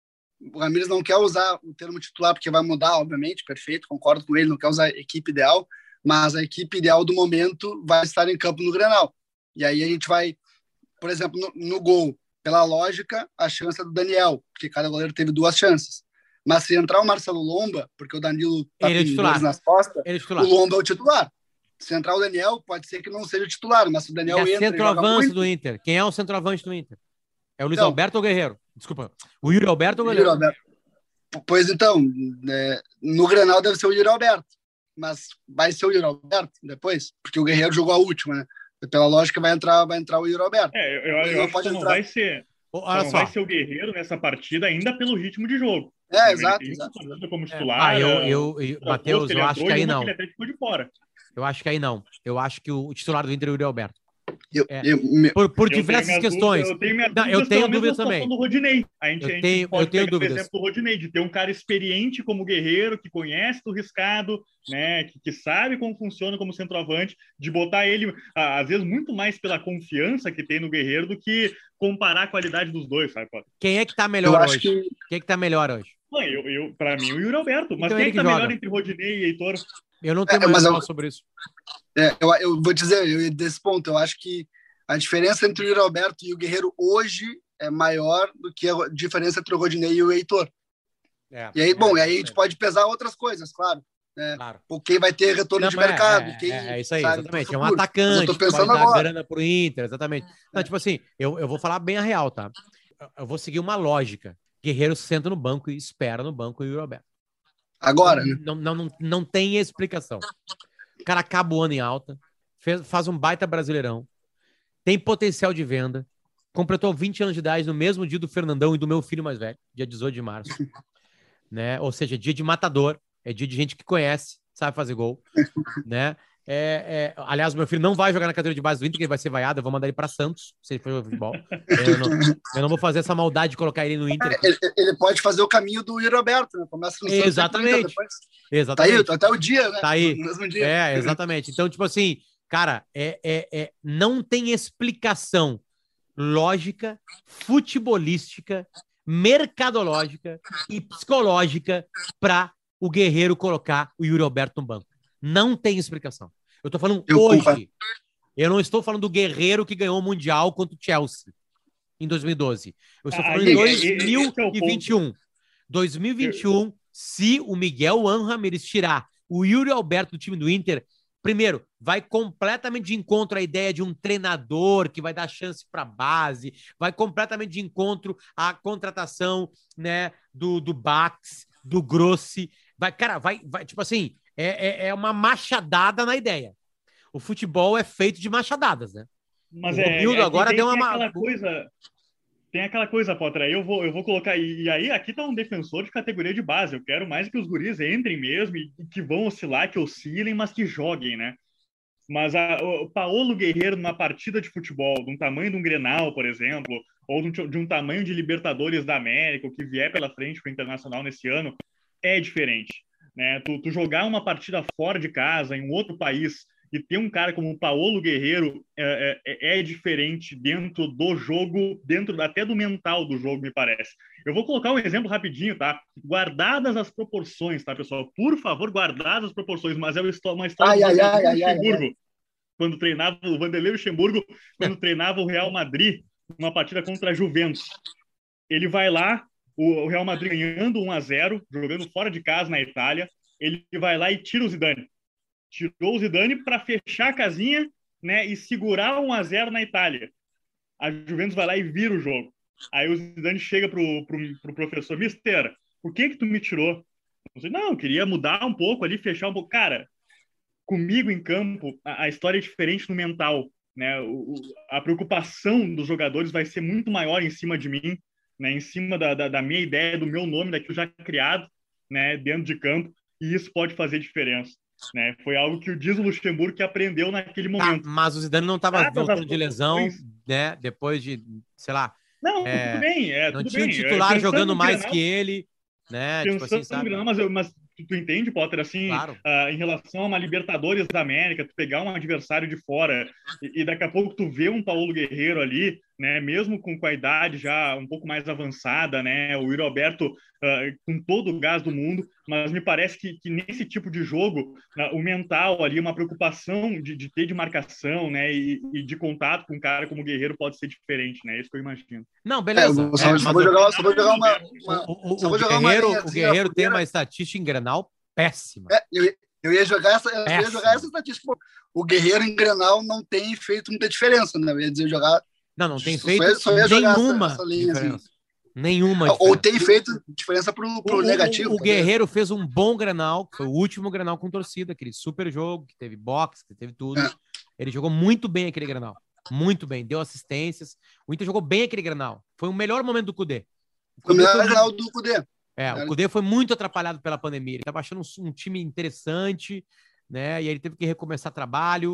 o Ramírez não quer usar o termo titular porque vai mudar, obviamente, perfeito, concordo com ele, não quer usar a equipe ideal, mas a equipe ideal do momento vai estar em campo no Grenal. E aí a gente vai, por exemplo, no, no gol, pela lógica, a chance é do Daniel, porque cada goleiro teve duas chances. Mas se entrar o Marcelo Lomba, porque o Danilo tá ele é com dores nas costas, ele é o Lomba é o titular. Se entrar o Daniel, pode ser que não seja o titular, mas se o Daniel e entra é centroavante muito... do Inter. Quem é o centroavante do Inter? É o Luiz então, Alberto ou Guerreiro? Desculpa. O Yuri Alberto ou Guerreiro? Alberto. Pois então, é, no Grenal deve ser o Yuri Alberto. Mas vai ser o Yuri Alberto depois? Porque o Guerreiro jogou a última, né? Pela lógica, vai entrar, vai entrar o Yuri Alberto. É, eu, eu, eu acho que não vai ser... Olha não só. vai ser o Guerreiro nessa partida ainda pelo ritmo de jogo. É, exato. exato. Como titular, é, ah, eu, eu, eu, Matheus, eu acho que aí não. Ele até ficou de fora. Eu acho que aí não. Eu acho que o titular do Inter é o Yuri Alberto. Eu, é. eu, me... Por, por diversas questões. Dúvidas, eu tenho minhas não, dúvidas, eu tenho dúvidas também. Do Rodinei. A gente, eu a gente tenho, pode eu tenho pegar, dúvidas. por exemplo, do Rodinei, de ter um cara experiente como o Guerreiro, que conhece do riscado, né, que, que sabe como funciona como centroavante, de botar ele, às vezes, muito mais pela confiança que tem no Guerreiro do que comparar a qualidade dos dois, sabe, Paulo? Quem é que tá melhor hoje? Que... Quem é que tá melhor hoje? Mãe, eu, eu, pra mim, o Yuri Alberto. Mas então quem é que tá que melhor joga. entre Rodinei e Heitor? Eu não tenho é, mais eu, sobre isso. É, eu, eu vou dizer, eu, desse ponto, eu acho que a diferença entre o Yuri Alberto e o Guerreiro hoje é maior do que a diferença entre o Rodinei e o Heitor. É, e aí, é, bom, é, aí a gente é. pode pesar outras coisas, claro. Né? Claro. Quem vai ter retorno não, de mercado. É, quem, é, é isso aí, sabe, exatamente. É um atacante, eu tô pensando pode agora. dar grana pro Inter, exatamente. Não, tipo assim, eu, eu vou falar bem a real, tá? Eu vou seguir uma lógica. Guerreiro senta no banco e espera no banco o Yuri Alberto. Agora, não, não, não, não tem explicação. O cara acaba o ano em alta, fez, faz um baita brasileirão, tem potencial de venda, completou vinte anos de idade no mesmo dia do Fernandão e do meu filho mais velho, dia dezoito de março. Né? Ou seja, dia de matador, é dia de gente que conhece, sabe fazer gol. Né? É, é, aliás, meu filho não vai jogar na categoria de base do Inter, que ele vai ser vaiado, eu vou mandar ele para Santos, se ele for jogar futebol. Eu não, eu não vou fazer essa maldade de colocar ele no Inter. Ele, ele pode fazer o caminho do Yuri Alberto, né? Começa no Santos. Exatamente. Depois. Exatamente. Tá aí, até o dia, né? Tá aí. No mesmo dia. É, exatamente. Então, tipo assim, cara, é, é, é, não tem explicação lógica, futebolística, mercadológica e psicológica para o Guerreiro colocar o Yuri Alberto no banco. Não tem explicação. Eu tô falando eu hoje. Concordo. Eu não estou falando do Guerreiro que ganhou o Mundial contra o Chelsea em dois mil e doze. Eu estou falando em dois mil e vinte e um. dois mil e vinte e um, se o Miguel Ángel Ramírez tirar o Yuri Alberto do time do Inter, primeiro, vai completamente de encontro à ideia de um treinador que vai dar chance para a base, vai completamente de encontro à contratação, né, do, do Bax, do Grossi. Vai, cara, vai, vai tipo assim, é, é, é uma machadada na ideia. O futebol é feito de machadadas, né? Mas o é, Romildo é agora tem, deu tem uma... aquela coisa... Tem aquela coisa, Potter, aí eu vou, eu vou colocar... E aí, aqui tá um defensor de categoria de base. Eu quero mais que os guris entrem mesmo e que vão oscilar, que oscilem, mas que joguem, né? Mas a, o Paolo Guerreiro, numa partida de futebol, de um tamanho de um Grenal, por exemplo, ou de um, de um tamanho de Libertadores da América, o que vier pela frente para o Internacional nesse ano, é diferente, né? Tu, tu jogar uma partida fora de casa, em um outro país, e ter um cara como o Paolo Guerreiro é, é, é diferente dentro do jogo, dentro até do mental do jogo, me parece. Eu vou colocar um exemplo rapidinho, tá? Guardadas as proporções, tá, pessoal? Por favor, guardadas as proporções, mas é uma história ai, do ai, ai, ai, Luxemburgo, ai, ai. quando treinava o Vanderlei Luxemburgo, quando treinava o Real Madrid, numa partida contra a Juventus. Ele vai lá, o Real Madrid ganhando um a zero, jogando fora de casa na Itália, ele vai lá e tira o Zidane. Tirou o Zidane para fechar a casinha, né, e segurar um a zero na Itália. A Juventus vai lá e vira o jogo. Aí o Zidane chega pro, pro, pro professor, mister, por que que tu me tirou? Eu disse, não, eu queria mudar um pouco ali, fechar um pouco. Cara, comigo em campo, a, a história é diferente no mental, né? O, o, a preocupação dos jogadores vai ser muito maior em cima de mim, né, em cima da, da, da minha ideia, do meu nome, daquilo já criado, né, dentro de campo, e isso pode fazer diferença. Né? Foi algo que o Dias Luxemburgo que aprendeu naquele momento. Tá, mas o Zidane não estava voltando de lesão, né? Depois de, sei lá... Não, é, tudo bem. É, não tudo tinha bem. um titular Pensando jogando mais Grenal, que ele, né? Pensando Tipo assim, sabe? no Grenal, mas, eu, mas tu, tu entende, Potter, assim, Claro. uh, em relação a uma Libertadores da América, tu pegar um adversário de fora e, e daqui a pouco tu vê um Paolo Guerreiro ali, né? Mesmo com, com a idade já um pouco mais avançada, né? O Yuri Alberto uh, com todo o gás do mundo, mas me parece que, que nesse tipo de jogo, uh, o mental ali, uma preocupação de, de ter de marcação, né? E, e de contato com um cara como o Guerreiro pode ser diferente, né? É isso que eu imagino. Não, beleza. É, só, é, só, vou jogar, só vou jogar uma... uma o o, só o vou jogar Guerreiro, uma o Guerreiro tem uma estatística em Grenal péssima. É, eu, eu ia jogar essa, eu ia jogar essa estatística. O Guerreiro em Grenal não tem feito muita diferença, né? Eu ia dizer jogar... Não, não tem feito só, só nenhuma essa, essa linha, diferença. Assim. Nenhuma diferença. Ou tem feito diferença pro, pro o, negativo. O, o Guerreiro fez um bom Grenal, que foi o último Grenal com torcida, aquele super jogo, que teve boxe, que teve tudo. É. Ele jogou muito bem aquele Grenal. Muito bem, deu assistências. O Inter jogou bem aquele Grenal. Foi o melhor momento do Cudê. O, o melhor Grenal do Cudê. É, o Cudê foi muito atrapalhado pela pandemia. Ele estava achando um, um time interessante, né? E aí ele teve que recomeçar trabalho.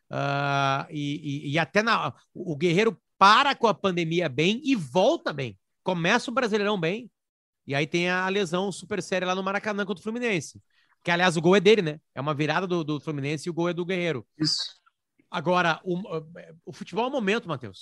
Uh, e, e, e até na, o Guerreiro para com a pandemia bem e volta bem. Começa o Brasileirão bem. E aí tem a lesão super séria lá no Maracanã contra o Fluminense. Que, aliás, o gol é dele, né? É uma virada do, do Fluminense e o gol é do Guerreiro. Isso. Agora, o, o futebol é o momento, Matheus.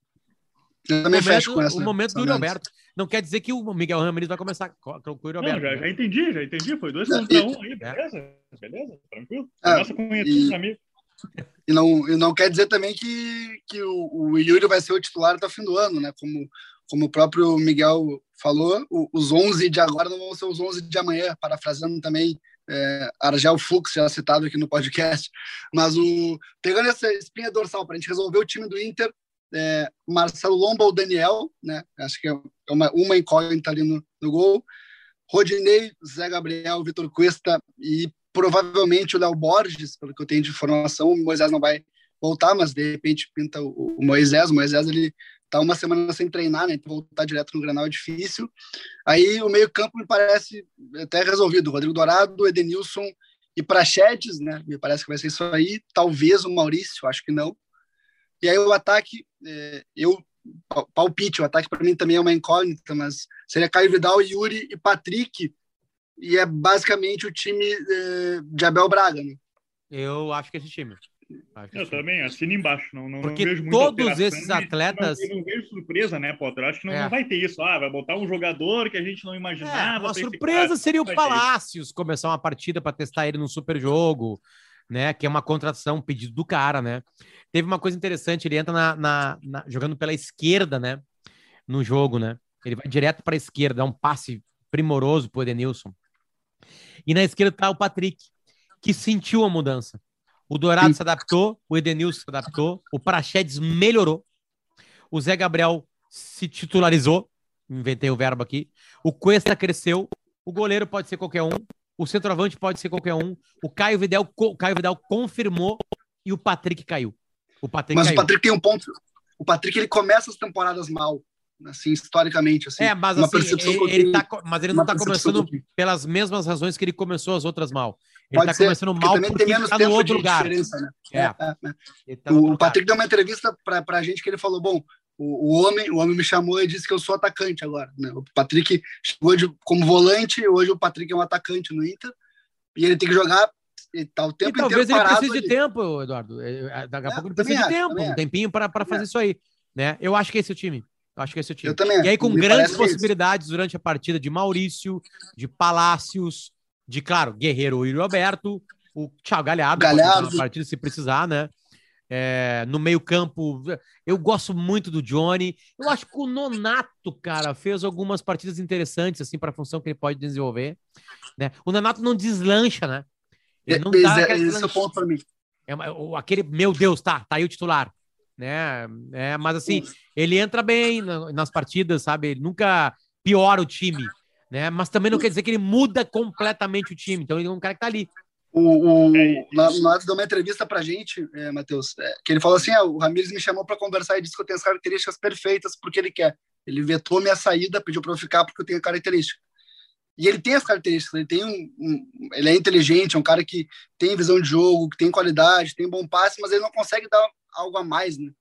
Eu também fecho com essa. O momento do Yuri Alberto. Não quer dizer que o Miguel Ramírez vai começar com o Yuri Alberto. Não, já, né? já entendi, já entendi. Foi dois contra e, um aí, beleza? É. Beleza, tranquilo. É, Começa com o amigo. E não, e não quer dizer também que, que o, o Yuri vai ser o titular até o fim do ano, né? Como, como o próprio Miguel falou, o, os onze de agora não vão ser os onze de amanhã, parafraseando também é, Argel Fux, já citado aqui no podcast. Mas o, pegando essa espinha dorsal para a gente resolver o time do Inter, é, Marcelo Lomba ou Daniel, né? Acho que é uma, uma incógnita ali no, no gol. Rodinei, Zé Gabriel, Vitor Cuesta e provavelmente o Léo Borges, pelo que eu tenho de informação. O Moisés não vai voltar, mas de repente pinta o, o Moisés. O Moisés, ele tá uma semana sem treinar, né? Então voltar direto no Grenal é difícil. Aí o meio-campo me parece até resolvido. Rodrigo Dourado, Edenilson e Praxedes, né? Me parece que vai ser isso aí. Talvez o Maurício, acho que não. E aí o ataque, é, eu palpite, o ataque para mim também é uma incógnita, mas seria Caio Vidal, Yuri e Patrick, e é basicamente o time é, de Abel Braga, né? Eu acho que esse time. Acho que Eu sim. também assino embaixo. Não, não, Porque não vejo muita todos alteração esses e atletas- Não, eu não vejo surpresa, né, Potter? Eu acho que não, É. não vai ter isso. Ah, vai botar um jogador que a gente não É, imaginava. uma pra esse surpresa clássico. seria Não o vai ter isso. Palácios começar uma partida para testar ele num super jogo, né? Que é uma contratação, um pedido do cara, né? Teve uma coisa interessante, ele entra na, na- na- jogando pela esquerda, né? No jogo, né? Ele vai direto para a esquerda, dá um passe primoroso pro Edenilson. E na esquerda tá o Patrick, que sentiu a mudança. O Dourado Sim. se adaptou, o Edenilson se adaptou, o Praxedes melhorou, o Zé Gabriel se titularizou, inventei o verbo aqui, o Cuesta cresceu, o goleiro pode ser qualquer um, o centroavante pode ser qualquer um, o Caio Vidal, o Caio Vidal confirmou e o Patrick caiu. O Patrick Mas caiu. o Patrick tem um ponto. O Patrick ele começa as temporadas mal, assim, historicamente. Assim, É, mas uma assim, percepção que eu ele, ele tenho- tá, co- mas ele não uma tá percepção começando que eu tenho. pelas mesmas razões que ele começou as outras mal. Ele Pode tá ser, começando porque mal também porque tem menos tá no tempo outro de lugar. diferença, né? É. É, é, é. Ele tá no outro O, o lugar. Patrick deu uma entrevista pra, pra gente que ele falou, bom, o, o homem o homem me chamou e disse que eu sou atacante agora, né? O Patrick chegou de, como volante, hoje o Patrick é um atacante no Inter, e ele tem que jogar, ele tá o E tempo talvez inteiro ele parado precise de ali. tempo, Eduardo. É, é, Daqui a É, pouco ele também precisa de acho, tempo, também um acho. tempinho para fazer É. isso aí, né? Eu acho que esse é o time. Eu acho que esse é o time. Eu também E aí, acho. com Me grandes parece que é isso. possibilidades durante a partida de Maurício, de Palácios, de, claro, Guerreiro e Roberto, o Thiago Galhardo, pode Galhardo. entrar na partida se precisar, né? É, no meio-campo, eu gosto muito do Johnny. Eu acho que o Nonato, cara, fez algumas partidas interessantes, assim, para a função que ele pode desenvolver, né? O Nonato não deslancha, né? Ele não Esse, dá é- aquela esse é o deslanche- ponto para mim. é uma- o- aquele, meu Deus, tá, tá aí o titular, né? É, mas assim, ele entra bem na- nas partidas, sabe? Ele nunca piora o time, né? Mas também não quer dizer que ele muda completamente o time. Então ele é um cara que tá ali. O, o, É. na, na deu uma entrevista pra gente, é, Matheus, é, que ele falou assim, ah, o Ramires me chamou para conversar e disse que eu tenho as características perfeitas porque ele quer. Ele vetou minha saída, pediu para eu ficar porque eu tenho característica. E ele tem as características, ele tem um, um ele é inteligente, é um cara que tem visão de jogo, que tem qualidade, tem bom passe, mas ele não consegue dar algo a mais, né?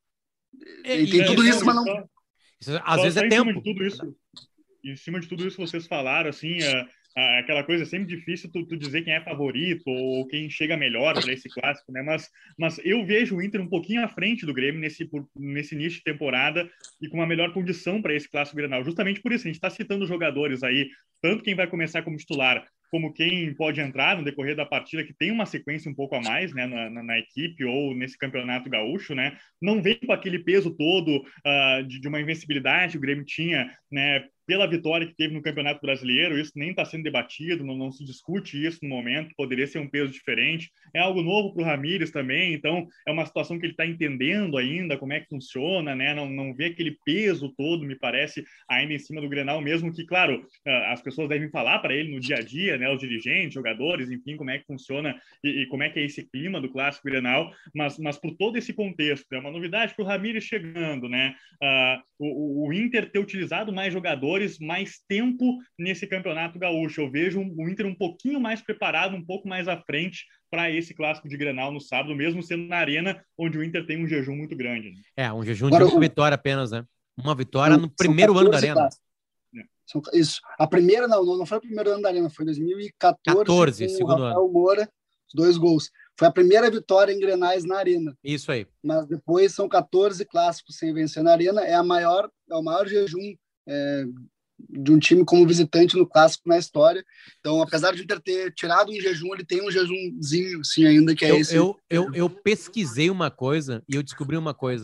Ele tem E- tudo e- isso, mas não... Só- Isso, às Só- vezes só é em tempo. Cima de tudo isso, em cima de tudo isso que vocês falaram, assim, é, é aquela coisa é sempre difícil tu, tu dizer quem é favorito ou quem chega melhor para esse clássico, né? Mas, mas eu vejo o Inter um pouquinho à frente do Grêmio nesse, por, nesse início de temporada e com uma melhor condição para esse clássico Grenal. Justamente por isso, a gente está citando jogadores aí, tanto quem vai começar como titular, como quem pode entrar no decorrer da partida, que tem uma sequência um pouco a mais, né, na, na, na equipe ou nesse campeonato gaúcho, né, não vem com aquele peso todo uh, de, de uma invencibilidade que o Grêmio tinha, né, pela vitória que teve no Campeonato Brasileiro. Isso nem está sendo debatido, não, não se discute isso no momento, poderia ser um peso diferente. É algo novo para o Ramires também, então é uma situação que ele está entendendo ainda como é que funciona, né? Não, não vê aquele peso todo, me parece, ainda em cima do Grenal, mesmo que, claro, as pessoas devem falar para ele no dia a dia, né? Os dirigentes, jogadores, enfim, como é que funciona e, e como é que é esse clima do Clássico Grenal, mas, mas por todo esse contexto, é uma novidade para o Ramires chegando, né? Uh, o, o Inter ter utilizado mais jogadores, mais tempo nesse campeonato gaúcho. Eu vejo o Inter um pouquinho mais preparado, um pouco mais à frente para esse clássico de Grenal no sábado, mesmo sendo na Arena, onde o Inter tem um jejum muito grande. Né? É, um jejum Agora, de uma o- vitória apenas, né? Uma vitória São- no são primeiro ano da quatorze Arena. clássicos. São- Isso. A primeira, não, não foi o primeiro ano da Arena, foi em dois mil e quatorze, quatorze, com o segundo Rafael Moura, os dois gols. Foi a primeira vitória em Grenais na Arena, Isso aí. mas depois são quatorze clássicos sem vencer na Arena, é, a maior, é o maior jejum é, de um time como visitante no clássico na história. Então, apesar de o Inter ter tirado um jejum, ele tem um jejumzinho, sim, ainda, que é Eu, esse. eu, eu, eu pesquisei uma coisa e eu descobri uma coisa.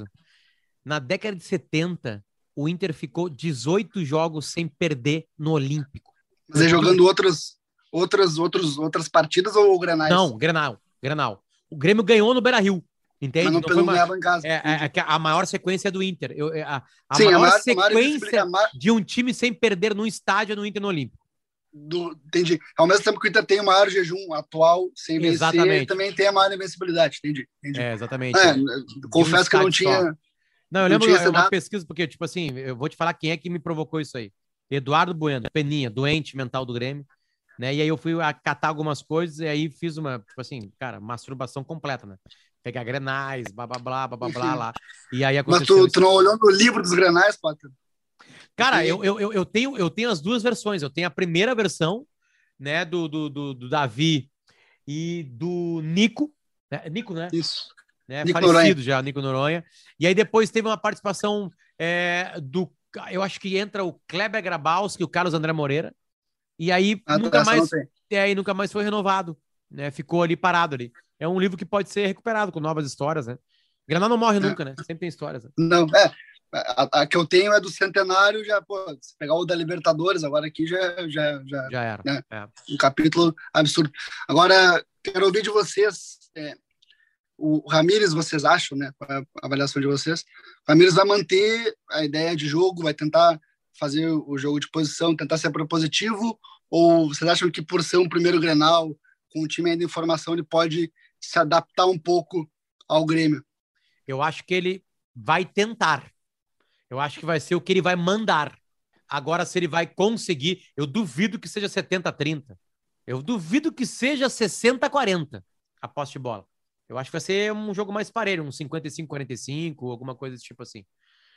Na década de setenta, o Inter ficou dezoito jogos sem perder no Olímpico. Mas é jogando outras, outras, outros, outras partidas ou Grenais? Não, Grenal, Grenal. O Grêmio ganhou no Beira-Rio, entende? mas não, Então não foi uma- ganhava em casa. é, é, é que a maior sequência é do Inter. Eu, é, a a Sim, maior, a maior, a maior sequência visibilidade- a maior- de um time sem perder num estádio é no Inter no Olímpico. do, entendi. Ao mesmo tempo que o Inter tem o maior jejum atual sem vencer, Exatamente. ele também tem a maior invencibilidade, entendi. entendi. É, exatamente. É, De confesso um que eu não estádio tinha... Não, eu não lembro tinha é esse uma dado. pesquisa, porque, tipo assim, eu vou te falar quem é que me provocou isso aí. Eduardo Bueno, Peninha, doente mental do Grêmio, né? E aí eu fui acatar algumas coisas e aí fiz uma, tipo assim, cara, masturbação completa, né? Pegar Grenais, blá, blá, blá, blá, blá, blá, lá. E aí Mas aconteceu tu, isso. tu não olhou no livro dos Grenais, Potter? Cara, Sim. eu, eu, eu, eu, tenho, eu tenho as duas versões. Eu tenho a primeira versão, né, do, do, do, do Davi e do Nico. Né? Nico, né? Isso. né? Nico Falecido Noronha. já, Nico Noronha. E aí depois teve uma participação é, do... Eu acho que entra o Kleber Grabowski, o Carlos André Moreira. E aí Ah, nunca essa não mais... tem. E aí nunca mais foi renovado, né? Ficou ali parado ali. É um livro que pode ser recuperado com novas histórias, né? Granal não morre nunca, né? Sempre tem histórias. Né? Não, é. A, a que eu tenho é do Centenário, já, pô, se pegar o da Libertadores, agora aqui já, já, já, Já era. né? É. Um capítulo absurdo. Agora, quero ouvir de vocês, é, o Ramírez, vocês acham, né? A avaliação de vocês. O Ramírez vai manter a ideia de jogo, vai tentar fazer o jogo de posição, tentar ser propositivo, ou vocês acham que por ser um primeiro Grenal, com o time ainda em formação, ele pode se adaptar um pouco ao Grêmio? Eu acho que ele vai tentar. Eu acho que vai ser o que ele vai mandar. Agora, se ele vai conseguir, eu duvido que seja setenta a trinta. Eu duvido que seja sessenta a quarenta a posse de bola. Eu acho que vai ser um jogo mais parelho, um cinquenta e cinco a quarenta e cinco, alguma coisa desse tipo assim.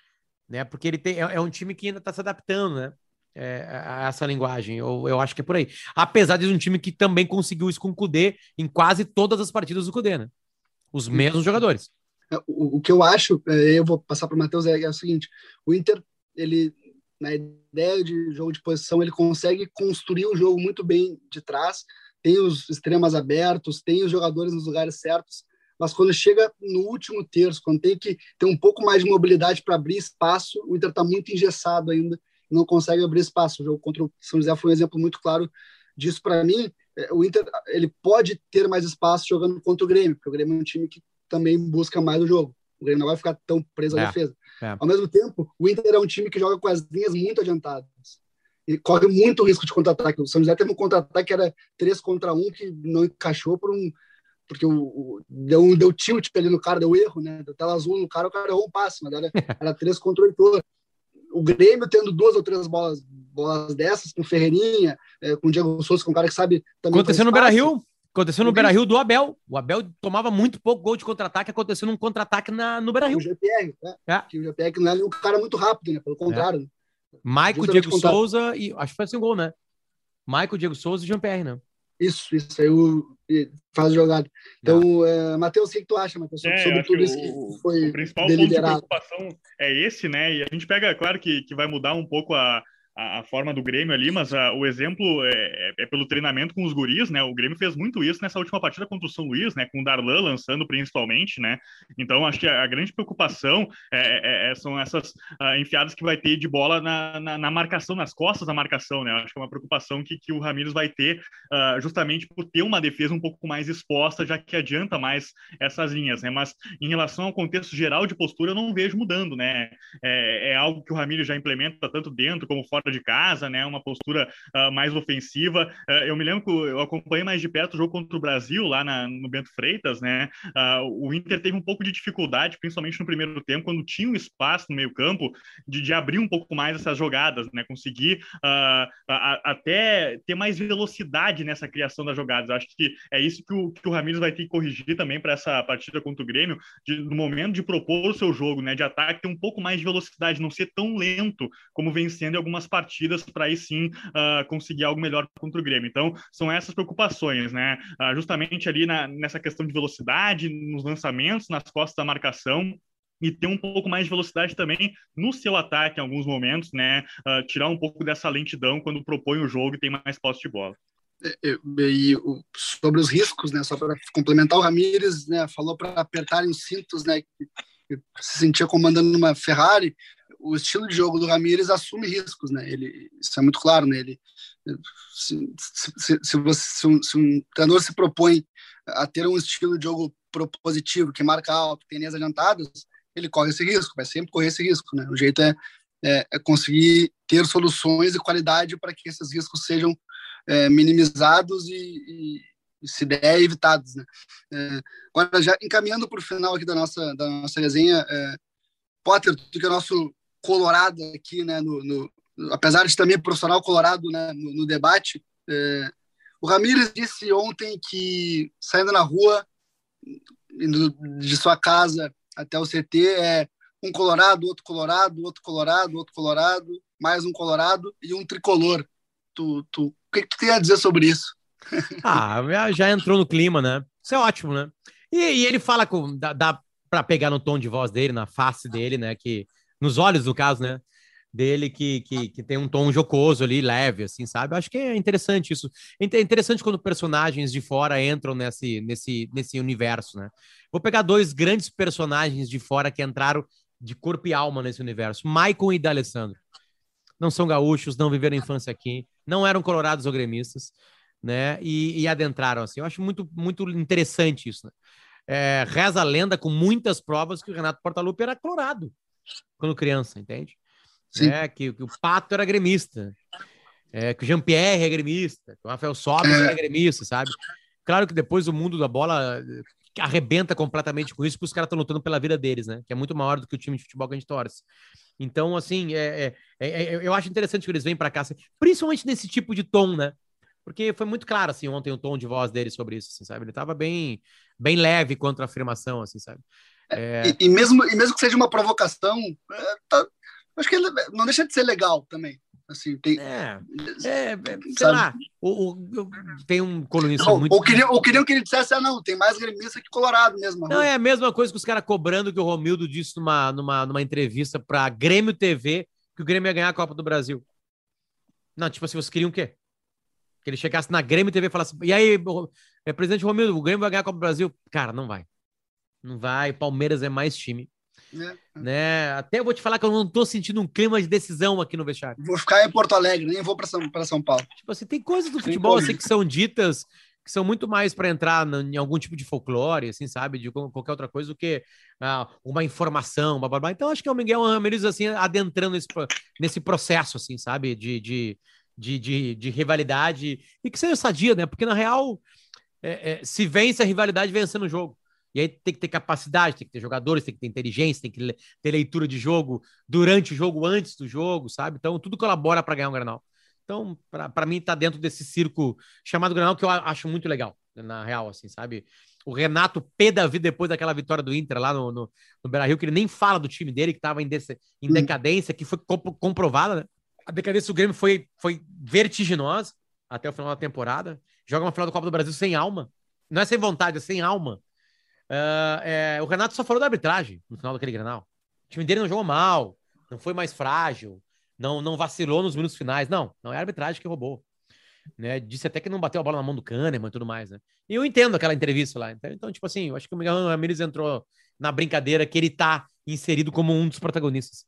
Né? Porque ele tem, é, é um time que ainda está se adaptando, né? É, a essa linguagem. Eu, eu acho que é por aí. Apesar de um time que também conseguiu isso com o Kudê em quase todas as partidas do Kudê, né? Os mesmos jogadores. O, o que eu acho, eu vou passar para o Matheus, é, é o seguinte: o Inter, ele, na ideia de jogo de posição, ele consegue construir o jogo muito bem de trás, tem os extremos abertos, tem os jogadores nos lugares certos, mas quando chega no último terço, quando tem que ter um pouco mais de mobilidade para abrir espaço, o Inter está muito engessado ainda, não consegue abrir espaço. O jogo contra o São José foi um exemplo muito claro disso para mim. O Inter, ele pode ter mais espaço jogando contra o Grêmio, porque o Grêmio é um time que também busca mais o jogo. O Grêmio não vai ficar tão preso à É, defesa. é. Ao mesmo tempo, o Inter é um time que joga com as linhas muito adiantadas. E corre muito risco de contra-ataque. O São José teve um contra-ataque que era três contra um, que não encaixou por um, porque o, o, deu, um, deu tilt ali no cara, deu erro, né? Deu tela azul no cara, o cara errou um passe, mas era, era três contra oito. O Grêmio tendo duas ou três bolas, bolas dessas, com o Ferreirinha, é, com o Diego Souza, que é um cara que sabe também. Aconteceu no Beira-Rio. Aconteceu no Beira-Rio do Abel. O Abel tomava muito pouco gol de contra-ataque, aconteceu num contra-ataque na, no Beira-Rio. O G P R, né? É. Que o G P R que não é um cara muito rápido, né? Pelo contrário. É. Né? Maico, Diego Souza e... Acho que foi assim um gol, né? Maico, Diego Souza e Jean-Pierre, né? Isso, isso aí o, faz jogada. Então, é, Matheus, o que tu acha, Matheus, sobre, é, sobre tudo isso o, que foi o principal deliberado? ponto de preocupação é esse, né? E a gente pega, claro que, que vai mudar um pouco a, a, a forma do Grêmio ali, mas a, o exemplo é, é pelo treinamento com os guris, né? O Grêmio fez muito isso nessa última partida contra o São Luís, né? Com o Darlan lançando principalmente, né? Então, acho que a, a grande preocupação é, é, é, são essas uh, enfiadas que vai ter de bola na, na, na marcação, nas costas da marcação, né? Acho que é uma preocupação que, que o Ramírez vai ter uh, justamente por ter uma defesa um pouco mais exposta, já que adianta mais essas linhas, né? Mas em relação ao contexto geral de postura, eu não vejo mudando, né? É, é algo que o Ramírez já implementa tanto dentro como fora de casa, né? Uma postura uh, mais ofensiva. Uh, eu me lembro que eu acompanhei mais de perto o jogo contra o Brasil, lá na, no Bento Freitas, né? Uh, o Inter teve um pouco de dificuldade, principalmente no primeiro tempo, quando tinha um espaço no meio campo, de, de abrir um pouco mais essas jogadas, né? Conseguir uh, a, a, até ter mais velocidade nessa criação das jogadas. Eu acho que é isso que o, que o Ramírez vai ter que corrigir também para essa partida contra o Grêmio, de, no momento de propor o seu jogo, né? De ataque, ter um pouco mais de velocidade, não ser tão lento como vem sendo em algumas partidas, para aí sim uh, conseguir algo melhor contra o Grêmio. Então, são essas preocupações, né? Uh, justamente ali na, nessa questão de velocidade, nos lançamentos, nas costas da marcação, e ter um pouco mais de velocidade também no seu ataque em alguns momentos, né? Uh, tirar um pouco dessa lentidão quando propõe o jogo e tem mais posse de bola. E, e, sobre os riscos, né? Só para complementar, o Ramírez, né, falou para apertarem os cintos, né? Que, que se sentia comandando uma Ferrari. O estilo de jogo do Ramírez assume riscos, né? Ele, isso é muito claro, né? Ele, se, se, se, você, se, um, se um treinador se propõe a ter um estilo de jogo propositivo, que marca alto, tem linhas adiantadas, ele corre esse risco, vai sempre correr esse risco, né? O jeito é, é, é conseguir ter soluções e qualidade para que esses riscos sejam é, minimizados e, e, e, se der, evitados, né? É, agora, já encaminhando para o final aqui da nossa, da nossa resenha, é, Potter, tu que é nosso colorado aqui, né, no, no, apesar de também profissional colorado, né, no, no debate, é, o Ramírez disse ontem que saindo na rua, indo de sua casa até o C T, é um colorado, outro colorado, outro colorado, outro colorado, mais um colorado e um tricolor. Tu, tu, o que, que tu tem a dizer sobre isso? Ah, já entrou no clima, né? Isso é ótimo, né? E, e ele fala com. Dá, dá para pegar no tom de voz dele, na face dele, né? Que, nos olhos, no caso, né? Dele que, que, que tem um tom jocoso ali, leve, assim, sabe? Eu acho que é interessante isso. É interessante quando personagens de fora entram nesse, nesse, nesse universo, né? Vou pegar dois grandes personagens de fora que entraram de corpo e alma nesse universo. Maicon e D'Alessandro. Não são gaúchos, não viveram a infância aqui, não eram colorados ou gremistas, né? E, e adentraram, assim. Eu acho muito, muito interessante isso, né? É, reza a lenda com muitas provas que o Renato Portaluppi era colorado quando criança, entende? É, que, que o Pato era gremista, é, que o Jean-Pierre é gremista, que o Rafael Sobis é. era gremista, sabe? Claro que depois o mundo da bola arrebenta completamente com isso, porque os caras estão lutando pela vida deles, né? Que é muito maior do que o time de futebol que a gente torce. Então, assim, é, é, é, eu acho interessante que eles vêm para cá, assim, principalmente nesse tipo de tom, né? Porque foi muito claro, assim, ontem o tom de voz dele sobre isso, assim, sabe? Ele estava bem, bem leve contra a afirmação, assim, sabe? É... E, e, mesmo, e mesmo que seja uma provocação, é, tá... acho que ele não deixa de ser legal também. Assim, tem, é, é, sei sabe? lá, o, o, tem um colunista ou, muito... Ou queriam, ou queriam que ele dissesse, ah, não, tem mais gremista que colorado mesmo. Não, é a mesma coisa que os caras cobrando que o Romildo disse numa, numa, numa entrevista pra Grêmio T V que o Grêmio ia ganhar a Copa do Brasil. Não, tipo assim, vocês queriam o quê? Que ele chegasse na Grêmio T V e falasse, e aí, é, presidente Romildo, o Grêmio vai ganhar a Copa do Brasil? Cara, não vai. Não vai, Palmeiras é mais time. É. Né? Até eu vou te falar que eu não tô sentindo um clima de decisão aqui no vestiário. Vou ficar em Porto Alegre, nem vou para São, para São Paulo. Tipo assim, tem coisas do futebol assim, que são ditas que são muito mais para entrar em algum tipo de folclore, assim, sabe? De qualquer outra coisa do que ah, uma informação, blá, blá, blá. Então acho que é o Miguel Ramírez, assim, adentrando nesse, nesse processo, assim, sabe? De, de, de, de, de rivalidade e que seja sadia, né? Porque na real, é, é, se vence a rivalidade vencendo o jogo. E aí tem que ter capacidade, tem que ter jogadores, tem que ter inteligência, tem que ter leitura de jogo durante o jogo, antes do jogo, sabe? Então, tudo colabora para ganhar um Grenal. Então, para mim, tá dentro desse circo chamado Grenal, que eu acho muito legal, na real, assim, sabe? O Renato pé da vida depois daquela vitória do Inter lá no, no, no Beira-Rio, que ele nem fala do time dele, que tava em, desse, em decadência, que foi comp comprovada, né? A decadência do Grêmio foi, foi vertiginosa até o final da temporada. Joga uma final do Copa do Brasil sem alma. Não é sem vontade, é sem alma. Uh, é, o Renato só falou da arbitragem no final daquele Grenal. O time dele não jogou mal, não foi mais frágil, não, não vacilou nos minutos finais. Não, não é a arbitragem que roubou. Né? Disse até que não bateu a bola na mão do Kahneman e tudo mais. Né? E eu entendo aquela entrevista lá. Então, então, tipo assim, eu acho que o Miguel Ramírez entrou na brincadeira que ele tá inserido como um dos protagonistas.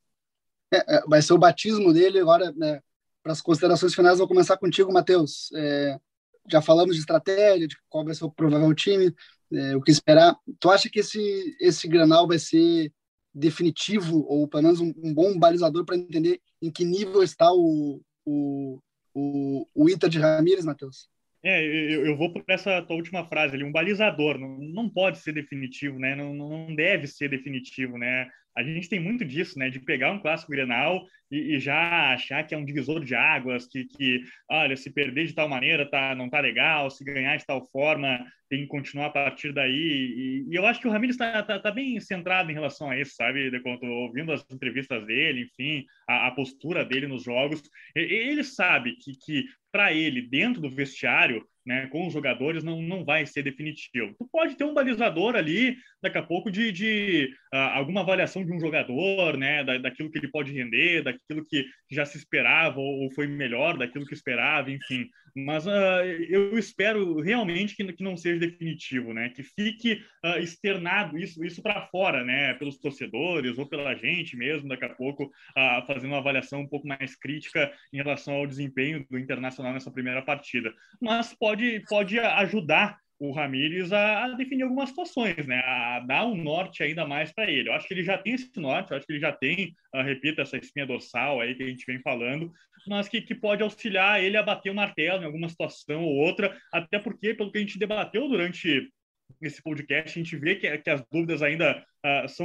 É, é, vai ser o batismo dele agora, né? Para as considerações finais, vou começar contigo, Matheus. É, já falamos de estratégia, de qual vai ser o provável time. É, o que esperar. Tu acha que esse, esse Grenal vai ser definitivo, ou pelo menos um, um bom balizador para entender em que nível está o, o, o, o Inter de Ramírez, Matheus? É, eu, eu vou por essa tua última frase ali, um balizador, não, não pode ser definitivo, né? Não, não deve ser definitivo, né? A gente tem muito disso, né? De pegar um clássico Grenal e, e já achar que é um divisor de águas, que, que, olha, se perder de tal maneira tá, não tá legal, se ganhar de tal forma tem que continuar a partir daí. E, e eu acho que o Ramírez está tá, tá bem centrado em relação a isso, sabe? Quando ouvindo as entrevistas dele, enfim, a, a postura dele nos jogos, ele sabe que, que para ele, dentro do vestiário, né, com os jogadores, não, não vai ser definitivo. Tu pode ter um balizador ali, daqui a pouco, de, de uh, alguma avaliação de um jogador, né, da, daquilo que ele pode render, daquilo que já se esperava ou, ou foi melhor daquilo que esperava, enfim. Mas uh, eu espero realmente que, que não seja definitivo, né, que fique uh, externado isso, isso para fora, né, pelos torcedores ou pela gente mesmo, daqui a pouco, uh, fazendo uma avaliação um pouco mais crítica em relação ao desempenho do Internacional nessa primeira partida. Mas pode Pode, pode ajudar o Ramírez a, a definir algumas situações, né? A dar um norte ainda mais para ele. Eu acho que ele já tem esse norte, eu acho que ele já tem, uh, repito, essa espinha dorsal aí que a gente vem falando, mas que, que pode auxiliar ele a bater o martelo em alguma situação ou outra, até porque, pelo que a gente debateu durante esse podcast, a gente vê que, que as dúvidas ainda uh, são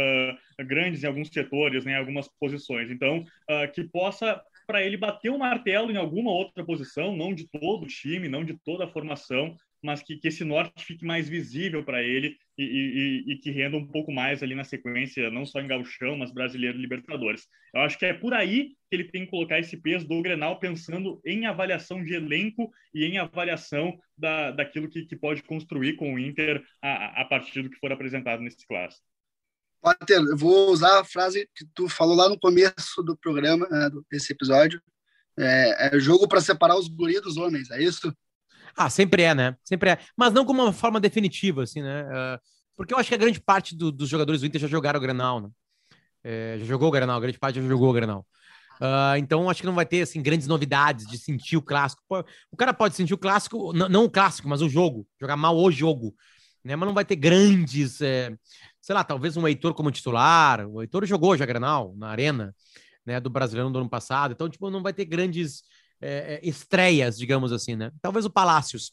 uh, grandes em alguns setores, né? Em algumas posições. Então, uh, que possa... para ele bater o martelo em alguma outra posição, não de todo o time, não de toda a formação, mas que, que esse norte fique mais visível para ele e, e, e que renda um pouco mais ali na sequência, não só em Gauchão, mas Brasileiro e Libertadores. Eu acho que é por aí que ele tem que colocar esse peso do Grenal, pensando em avaliação de elenco e em avaliação da, daquilo que, que pode construir com o Inter a, a partir do que for apresentado nesse clássico. Potter, eu vou usar a frase que tu falou lá no começo do programa, né, desse episódio. É, é jogo para separar os guris dos homens, é isso? Ah, sempre é, né? Sempre é. Mas não como uma forma definitiva, assim, né? Uh, porque eu acho que a grande parte do, dos jogadores do Inter já jogaram o Grenal, né? É, já jogou o Grenal, a grande parte já jogou o Grenal. Uh, então, acho que não vai ter, assim, grandes novidades de sentir o clássico. O cara pode sentir o clássico, não, não o clássico, mas o jogo. Jogar mal o jogo, né? Mas não vai ter grandes... É, sei lá, talvez um Heitor como titular. O Heitor jogou já Grenal, na Arena, né, do Brasileirão do ano passado. Então, tipo, não vai ter grandes é, estreias, digamos assim, né? Talvez o Palácios.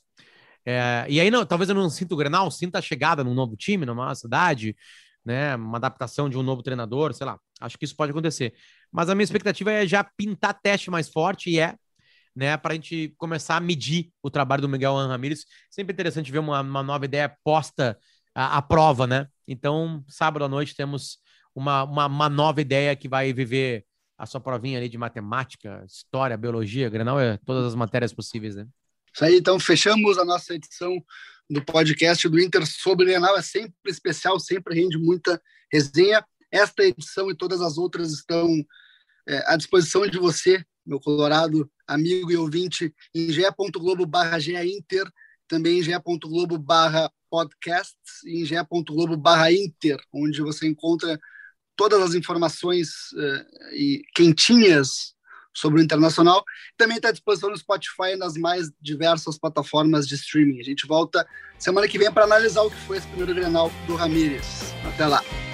É, e aí, não, talvez eu não sinta o Grenal, sinta a chegada num novo time, numa cidade, né? Uma adaptação de um novo treinador, sei lá. Acho que isso pode acontecer. Mas a minha expectativa é já pintar teste mais forte e é, né, para a gente começar a medir o trabalho do Miguel Ramírez. Sempre interessante ver uma, uma nova ideia posta à, à prova, né? Então, sábado à noite temos uma, uma, uma nova ideia que vai viver a sua provinha ali de matemática, história, biologia, Grenal, é todas as matérias possíveis, né? Isso aí, então fechamos a nossa edição do podcast do Inter sobre Grenal. É sempre especial, sempre rende muita resenha. Esta edição e todas as outras estão é, à disposição de você, meu colorado amigo e ouvinte, em ge.globo barra Inter, também em ge.globo barra podcasts e em ge.globo barra Inter, onde você encontra todas as informações uh, e quentinhas sobre o Internacional. Também está à disposição no Spotify e nas mais diversas plataformas de streaming. A gente volta semana que vem para analisar o que foi esse primeiro Grenal do Ramírez. Até lá.